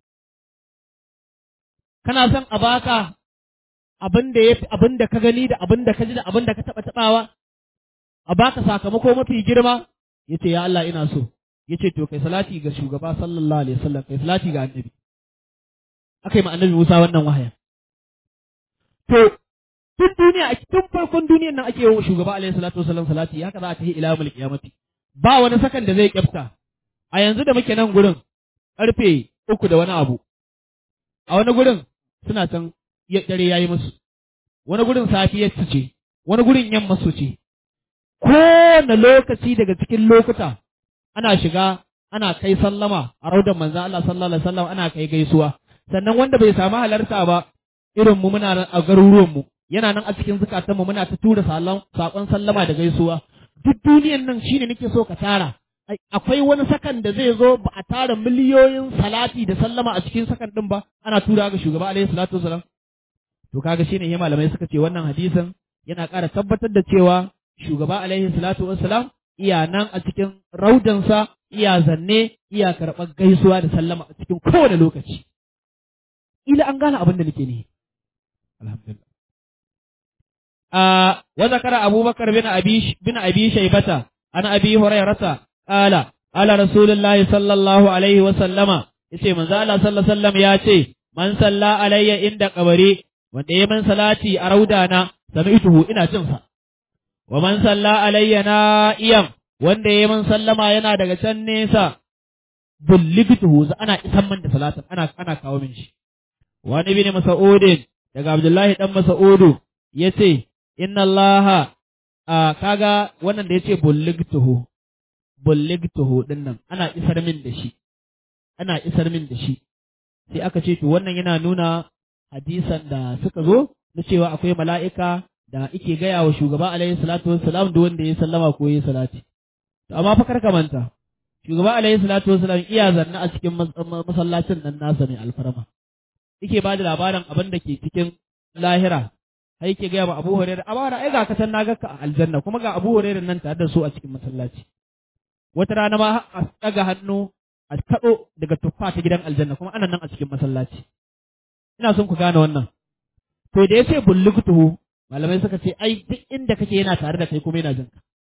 kana son a baka abin da ya fi abin da ka gani da abin da ka ji da abin da ka taɓa taɓawa a baka sakamako mafi girma ya ce ya Allah ina so ya ce to kai salati ga shugaba sallallahu alaihi wasallam kai salati ga annabi aka yi ma annabi Musa wannan wahaya to tun duniya tun farkon duniyan nan ake yi wa shugaba alaihi salatu wasallam salati haka za a tafi ila yawmul qiyamati ba wani sakan da zai kyafta a yanzu da muke nan gurin karfe 3 da wani abu a wani gurin suna can dare yayi musu wani gurin safiyar su ce wani gurin yamma su ce kowane lokaci daga cikin lokuta ana shiga ana kai sallama a raudan manzo Allah sallallahu alaihi wasallam ana kai gaisuwa sannan wanda bai samu halarta ba irin mu muna a garuruwan mu yana nan a cikin zukatan mu muna ta tura sakon sallama da gaisuwa duk duniyan nan shine nake so ka tara akwai wani sakan da zai zo ba a tara miliyoyin salati da sallama a cikin sakan din ba ana tura ga shugaba alaihi salatu wasallam to kaga shine he malamai suka ce wannan hadisin yana ƙara tabbatar da cewa shugaba alaihi salatu wassalam iya nan a cikin raudansa iya zanne iya karɓar gaisuwa da sallama a cikin kowane lokaci ila an gane abin da nake ne alhamdulillah wa zakara abubakar bin abi shaybata an abi hurairata qala ala rasulullahi sallallahu alaihi wa sallama yace manzo Allah sallallahu alaihi wasallam ya ce man salla alayya inda qabri wanda yayi man salati a raudana sami'tuhu ina jin sa wa man salla alayya na'iyam wanda yayi man sallama yana daga can nesa bulligtuhu ana isan man da salatin ana kawo min shi wa ibn mas'ud daga abdullahi dan mas'udu yace inna allaha kaga wannan da yace bulligtuhu dinnan ana isar min da shi sai aka ce to wannan yana nuna hadisan da suka zo na cewa akwai mala'ika da ike gaya wa shugaba alaihi salatu wassalam duk wanda ya sallama ko ya salati to amma fa karka manta shugaba alaihi salatu wassalam iya zanna a cikin masallacin nan nasa mai alfarma yake ba da labarin abin da ke cikin lahira sai yake gaya wa Abu Hurairah abara ai ga ka san naga ka a aljanna kuma ga Abu Hurairah nan tare da su a cikin masallaci wata rana ma a daga hannu a kaɗo daga tuffa ta gidan aljanna kuma ana nan a cikin masallaci ina son ku gane wannan to da yace bullugtuhu malamai suka ce ai duk inda kake yana tare da kai kuma yana jinka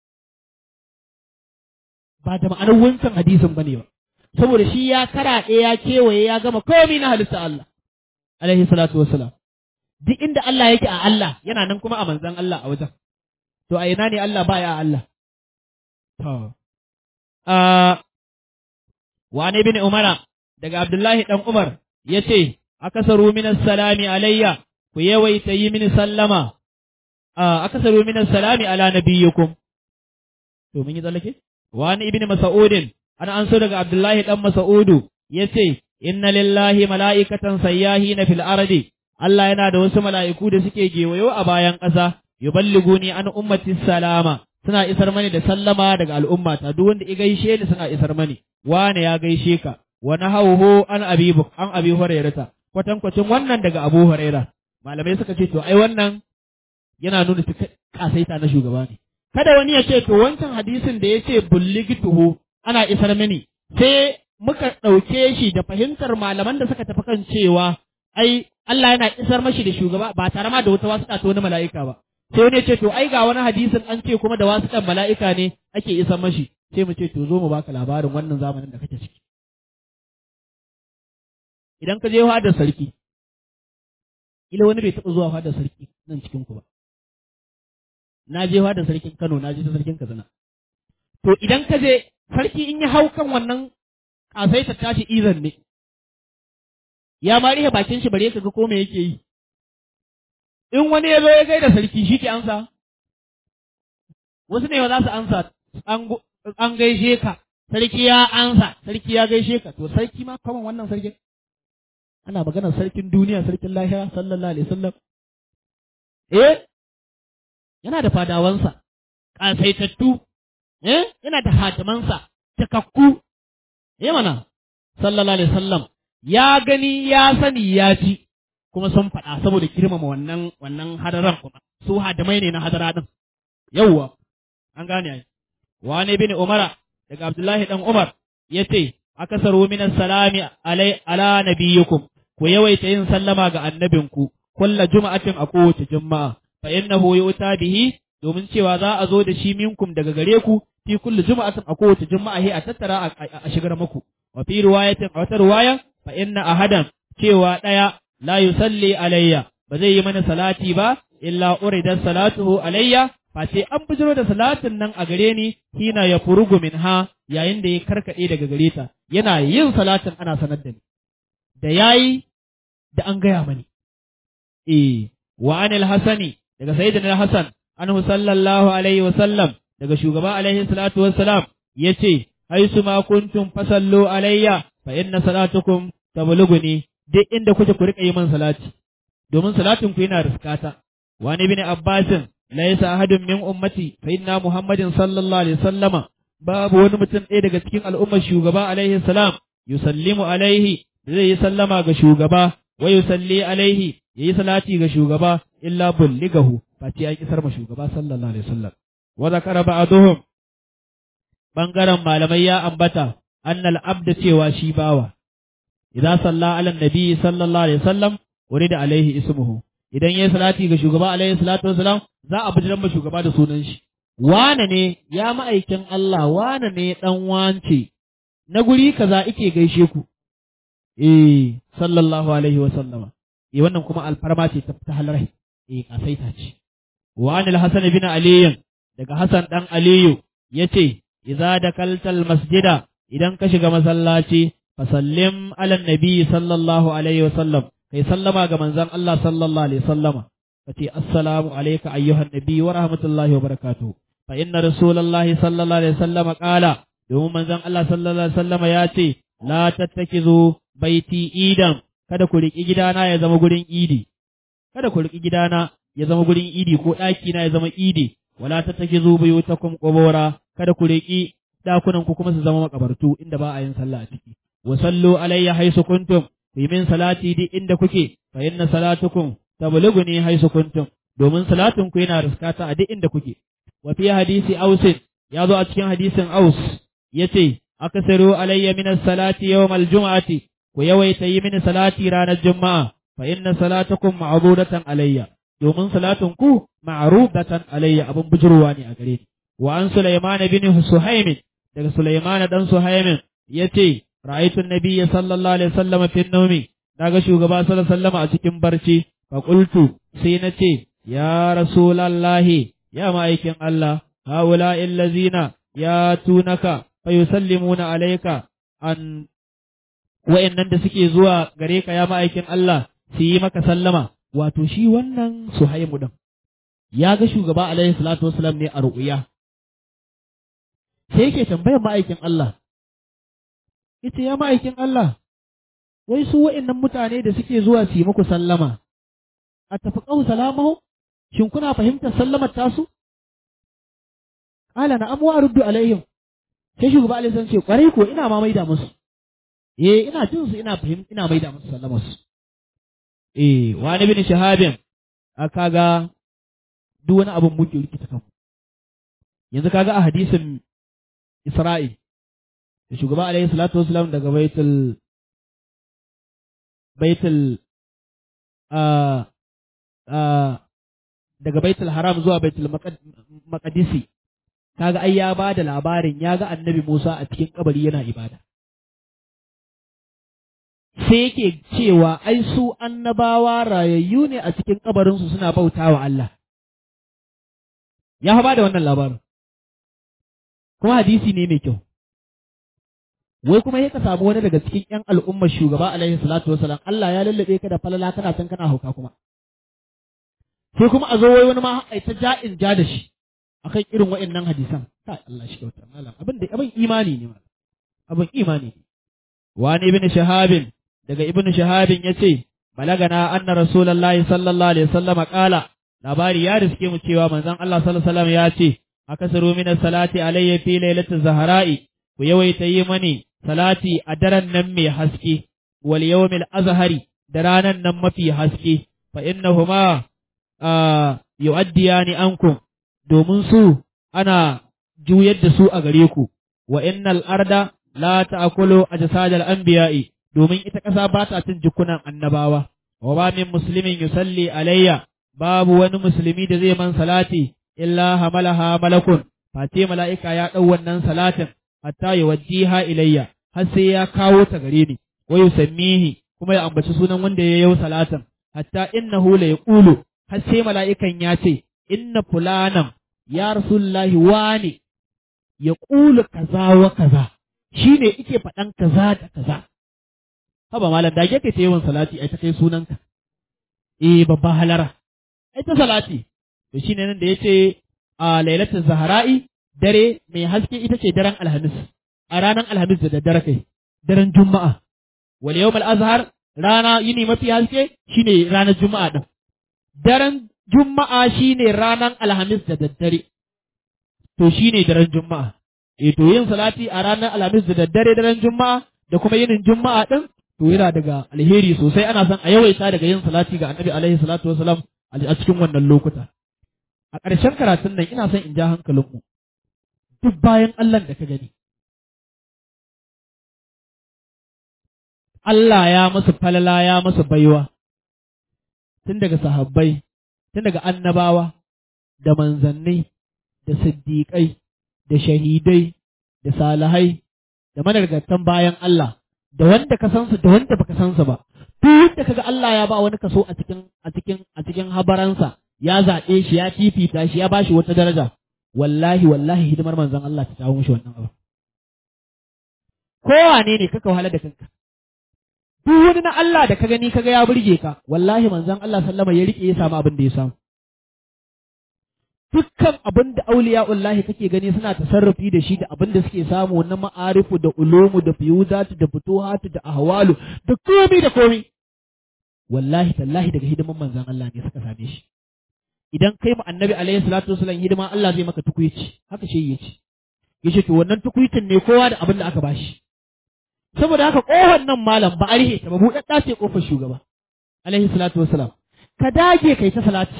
ba da ma'anar wancan hadisin bane ba saboda shi ya karaɗe ya kewaye ya gama komai na halitta Allah alaihi salatu wassalam duk inda Allah yake a Allah yana nan kuma a manzon Allah a wajen to a ina ne Allah baya a Allah to wani bin Umara daga Abdullahi dan Umar yace akasaru minas salami alayya ku yawaita yi mini sallama akasaru minas salami ala nabiyyikum to mun yi tsallake wani ibn Mas'udin an so daga Abdullahi dan Mas'udu yace inna lillahi mala'ikatan sayyahina fil ardi Allah yana da wasu mala'iku da suke gewayo a bayan ƙasa yuballiguni an ummati salama suna isar mani da sallama daga al'ummata duk wanda ya gaishe ni suna isar mani wane ya gaishe ka wa nahawhu an abi hurairata kwatankwacin wannan daga Abu Huraira malamai suka ce to ai wannan yana nuna kasaita na shugaba ne kada wani ya ce to wancan hadisin da yace bulligtuhu ana isar mini sai muka ɗauke shi da fahimtar malaman da suka tafi kan cewa ai Allah yana isar mashi da shugaba ba tare ma da wata wasuƙa ta wani mala'ika ba sai wani ya ce to ai ga wani hadisin an ce kuma da wasuƙan mala'ika ne ake isar mashi sai mu ce to zo mu baka labarin wannan zamanin da kake ciki idan ka je fadar sarki ila wani bai taɓa zuwa fadar sarki nan cikin ku ba na je fadar sarkin Kano na je ta sarkin Katsina to idan ka je sarki in ya hau kan wannan kasai ta tashi izan ne ya ma rihe bakin shi bare ka ga ko me yake yi in wani ya zo ya gaida sarki shi ke ansa wasu ne za su ansa an gaishe ka sarki ya ansa sarki ya gaishe ka to sarki ma kaman wannan sarkin ana maganar sarkin duniya sarkin lahira sallallahu alaihi wasallam yana da fadawansa kasaitattu yana da hatimansa takakku mana sallallahu alaihi wasallam ya gani ya sani ya ji kuma sun faɗa saboda girmama wannan hadaran kuma su hadamai ne na hadara din yawwa an gane ai wani bin umara daga abdullahi dan umar yace akasaru minas salami ala nabiyyikum ku yawaita yin sallama ga annabinku kulla juma'atin a kowace juma'a fa innahu yu'ta bihi domin cewa za a zo da shi minkum daga gare ku fi kulli juma'atin a kowace juma'a a tattara a shigar muku wa fi riwayatin a wata riwaya fa inna ahadan cewa daya la yusalli alayya ba zai yi mana salati ba illa urida salatuhu alayya fa sai an bujiro da salatin nan a gare ni hina ya furugu minha yayin da ya karkade daga gare ta yana yin salatin ana sanar da ni da yayi da an gaya mani wa anil hasani daga sayyidina hasan anhu sallallahu alaihi wa sallam daga shugaba alaihi salatu wassalam yace haisu ma kuntum fasallu alayya fa inna salatukum tablughuni duk inda kuke ku rika yi man salati domin salatin ku yana riskata wa ni ibn abbas laysa ahadun min ummati sayyidina muhammadin sallallahu alaihi wasallama babu wani mutum ɗaya daga cikin al'ummar shugaba alaihi salam yusallimu alaihi zai yi sallama ga shugaba wa yusalli alaihi yayi salati ga shugaba illa bulligahu fati ya kisar ma shugaba sallallahu alaihi wasallam wa zakara ba'dhum bangaren malamai ya ambata annal abda cewa shi bawa idan salla ala nabi sallallahu alaihi wasallam urida alaihi ismuhu idan yayi salati ga shugaba alaihi salatu wasallam za a bijiran ma shugaba da sunan shi wane ne ya ma'aikin Allah wane ne dan wance na guri kaza ike gaishe ku sallallahu alaihi wa sallama wannan kuma alfarma ce ta halarai kasaita ce wa anil hasan bin ali daga hasan dan aliyu yace idza dakaltal masjida idan ka shiga masallaci fasallim ala nabi sallallahu alaihi wa sallam kai sallama ga manzon Allah sallallahu alaihi wa sallama kace assalamu alayka ayyuhan nabi wa rahmatullahi wa barakatuh fa inna rasulullahi sallallahu alaihi wa sallama qala domin manzon Allah sallallahu alaihi wa sallama ya ce la tattakizu baiti idan kada ku riki gidana ya zama gurin idi kada ku riki gidana ya zama gurin idi ko ɗaki na ya zama idi wala tattakizu buyutakum qubura kada ku riki dakunan ku kuma su zama makabartu inda ba a yin sallah a ciki wa sallu alayya haisu kuntum ku yi min salati duk inda kuke fa inna salatukum tablughuni haisu kuntum domin salatin ku yana riskata a duk inda kuke wa fi hadisi aus ya zo a cikin hadisin aus yace akasaru alayya min as-salati yawm al-jum'ati ku yawaita yi mini salati ranar juma'a fa inna salatakum ma'rudatan alayya domin salatin ku ma'rudatan alayya abun bujurwa ne a gare ni wa an Sulaiman bin Suhaim daga Sulaiman dan Suhaim yace ra'aytu an-nabiyya sallallahu alaihi wasallam fi an-nawmi daga shugaba sallallahu alaihi wasallam a cikin barci fa qultu sai nace ya rasulullahi ya ma'aikin Allah haula illazina ya tunaka fa yusallimuna alayka an wa'annan da suke zuwa gare ka ya ma'aikin Allah su yi maka sallama wato shi wannan Suhaimu din ya ga shugaba alaihi salatu wasalam ne a ru'ya sai yake tambayar ma'aikin Allah yace ya ma'aikin Allah wai su wa'annan mutane da suke zuwa su yi muku sallama a tafaqahu salamahu shin kuna fahimtar sallamar tasu qala na amwa aruddu alaihim sai shugaba alaihi salatu ce kwarai ko ina ma maida musu ina jin su ina maida musu sallamar su wani bin shahabin kaga duk wani abun muke rikita kanmu yanzu kaga a hadisin Isra'i da shugaba alaihi salatu wasalam daga daga baitul haram zuwa baitul maqdisi kaga ai ya bada labarin ya ga annabi Musa a cikin kabari yana ibada sai yake cewa ai su annabawa rayayyu ne a cikin kabarinsu suna bautawa Allah ya fa bada wannan labarin kuma hadisi ne mai kyau wai kuma ya ka samu wani daga cikin ƴan al'ummar shugaba alaihi salatu wasalam Allah ya lallabe ka da falala kana can kana hauka kuma sai kuma a zo wai wani ma ai ta ja'in ja da shi akan irin wa'annan hadisan kai Allah shi kyauta malam abin imani ne malam abin imani ne wani ibn shahabin daga ibn shahabin yace balagana anna rasulullahi sallallahu alaihi wasallam qala labari ya riske mu cewa manzon Allah sallallahu alaihi wasallam ya ce akasaru min salati alayya fi lailatul zahra'i ku yawaita yi mani salati a daren nan mai haske wal yawmil azhari da ranan nan mafi haske fa innahuma yu'addiyani ankum domin su ana juyar da su a gare ku wa innal arda la ta'kulu ajsadal anbiya'i domin ita ƙasa ba ta cin jikunan annabawa wa ba min muslimin yusalli alayya babu wani musulmi da zai man salati illa hamalaha malakun face mala'ika ya ɗau wannan salatin hatta yuwajjiha ilayya har sai ya kawo ta gare ni wa yusammihi kuma ya ambaci sunan wanda ya yi salatin hatta innahu la yaqulu har sai mala'ikan ya ce inna fulanan ya rasulullahi wani ya ƙulu kaza wa kaza shine ike faɗan kaza da kaza haba malam da yake ta yawan salati ai ta kai sunanka babba halara ai ta salati to shine nan da yace a lailatul zahra'i dare mai haske ita ce daren alhamis a ranar alhamis da daddare kai daren juma'a wal yawmal azhar rana yini mafi haske shine ranar juma'a din daren juma'a shine ranar alhamis da daddare to shine daren juma'a to yin salati a ranar alhamis da daddare daren juma'a da kuma yinin juma'a din to yana daga alheri sosai ana son a yawaita daga yin salati ga annabi alaihi salatu wasalam a cikin wannan lokuta a ƙarshen karatun nan ina son in ja hankalinmu duk bayan Allah da ka gani Allah ya musu falala ya musu baiwa tun daga sahabbai tun daga annabawa da manzannai da siddiƙai da shahidai da salihai da manargatan bayan Allah da wanda ka san su da wanda baka san su ba duk wanda kaga Allah ya ba wani kaso a cikin habaransa ya zaɓe shi ya fifita shi ya bashi wata daraja wallahi hidimar manzon Allah ta jawo mishi wannan abu kowane ne kaka wahala da kanka duk wani na Allah da ka gani kaga ya burge ka wallahi manzon Allah sallama ya rike ya samu abin da ya samu dukkan abin da auliya'ullahi kake gani suna tasarrufi da shi da abin da suke samu na ma'arifu da ulumu da fiyuzatu da futuhatu da ahwalu da komai wallahi tallahi daga hidiman manzon Allah ne suka same shi idan kai mu annabi alaihi salatu wasallam hidima Allah zai maka tukuici haka shi yace to wannan tukuicin ne kowa da abin da aka bashi saboda haka kohon nan malam ba a rihe ta ba buɗaɗɗa ce kofar shugaba alaihi salatu wasallam ka dage kai ta salati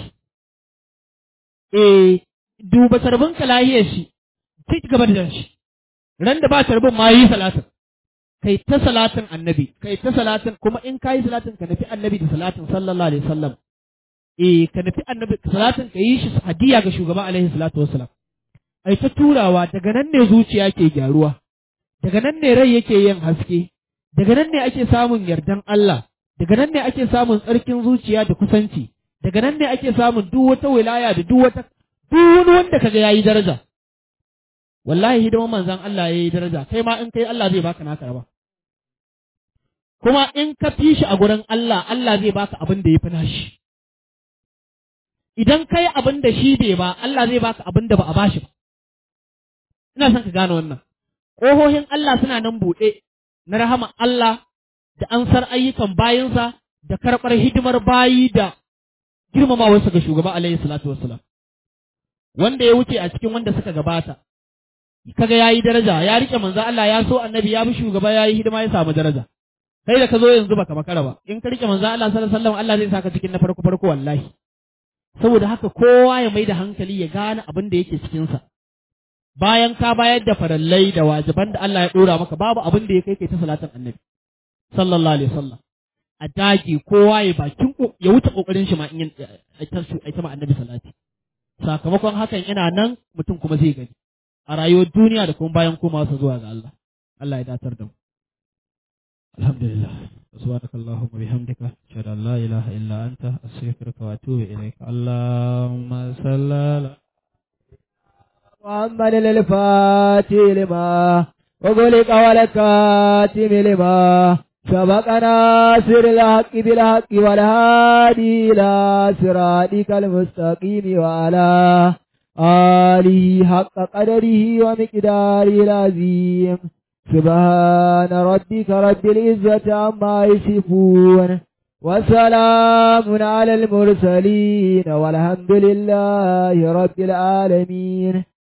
duba tarbin ka lahiyar shi ci gaba da shi ran da ba tarbin ma yi salatin kai ta salatin annabi kai ta salatin kuma in kai salatin ka nufi annabi da salatin sallallahu alaihi wasallam ka nufi annabi salatin ka yi shi hadiya ga shugaba alaihi salatu wasallam ai ta turawa daga nan ne zuciya ke gyaruwa daga nan ne rai yake yin haske daga nan ne ake samun yardan Allah daga nan ne ake samun tsarkin zuciya da kusanci daga nan ne ake samun duk wata wilaya da duk wani wanda kaga yayi daraja wallahi hidiman manzon Allah yayi daraja kai ma in kai Allah zai baka naka raba kuma in ka fi shi a gurin Allah Allah zai baka abin da yafi nashi idan kai abin da shi bai ba Allah zai baka abin da ba a bashi ba ina son ka gane wannan ƙohohin Allah suna nan buɗe na rahama Allah da ansar ayyukan bayinsa da karɓar hidimar bayi da girmamawarsa ga shugaba alaihi salatu wassalam wanda ya wuce a cikin wanda suka gabata kaga yayi daraja ya rike manzo Allah ya so annabi ya bi shugaba yayi hidima ya samu daraja kai da ka zo yanzu baka makara ba in ka rike manzo Allah sallallahu alaihi wasallam Allah zai saka cikin na farko wallahi saboda haka kowa ya maida hankali ya gane abin da yake cikin sa bayan ka bayar da farallai da wajiban da Allah ya dora maka babu abin da ya kai ta salatin annabi sallallahu alaihi wasallam a dage kowa ya bakin ya wuce kokarin shi ma in ita ma annabi salati sakamakon hakan yana nan mutum kuma zai gani a rayuwar duniya da kuma bayan komawa zuwa ga Allah Allah ya datar da mu alhamdulillah subhanakallahumma bihamdika ashhadu an la ilaha illa anta astaghfiruka wa atubu ilaika allahumma salli ala محمد الفاتح لما وغلق والكاتم لما سبق ناصر الحق بالحق والهادي إلى صراطك المستقيم وعلى آله حق قدره ومقداره العظيم سبحان ربك رب العزة عما يصفون وسلام على المرسلين والحمد لله رب العالمين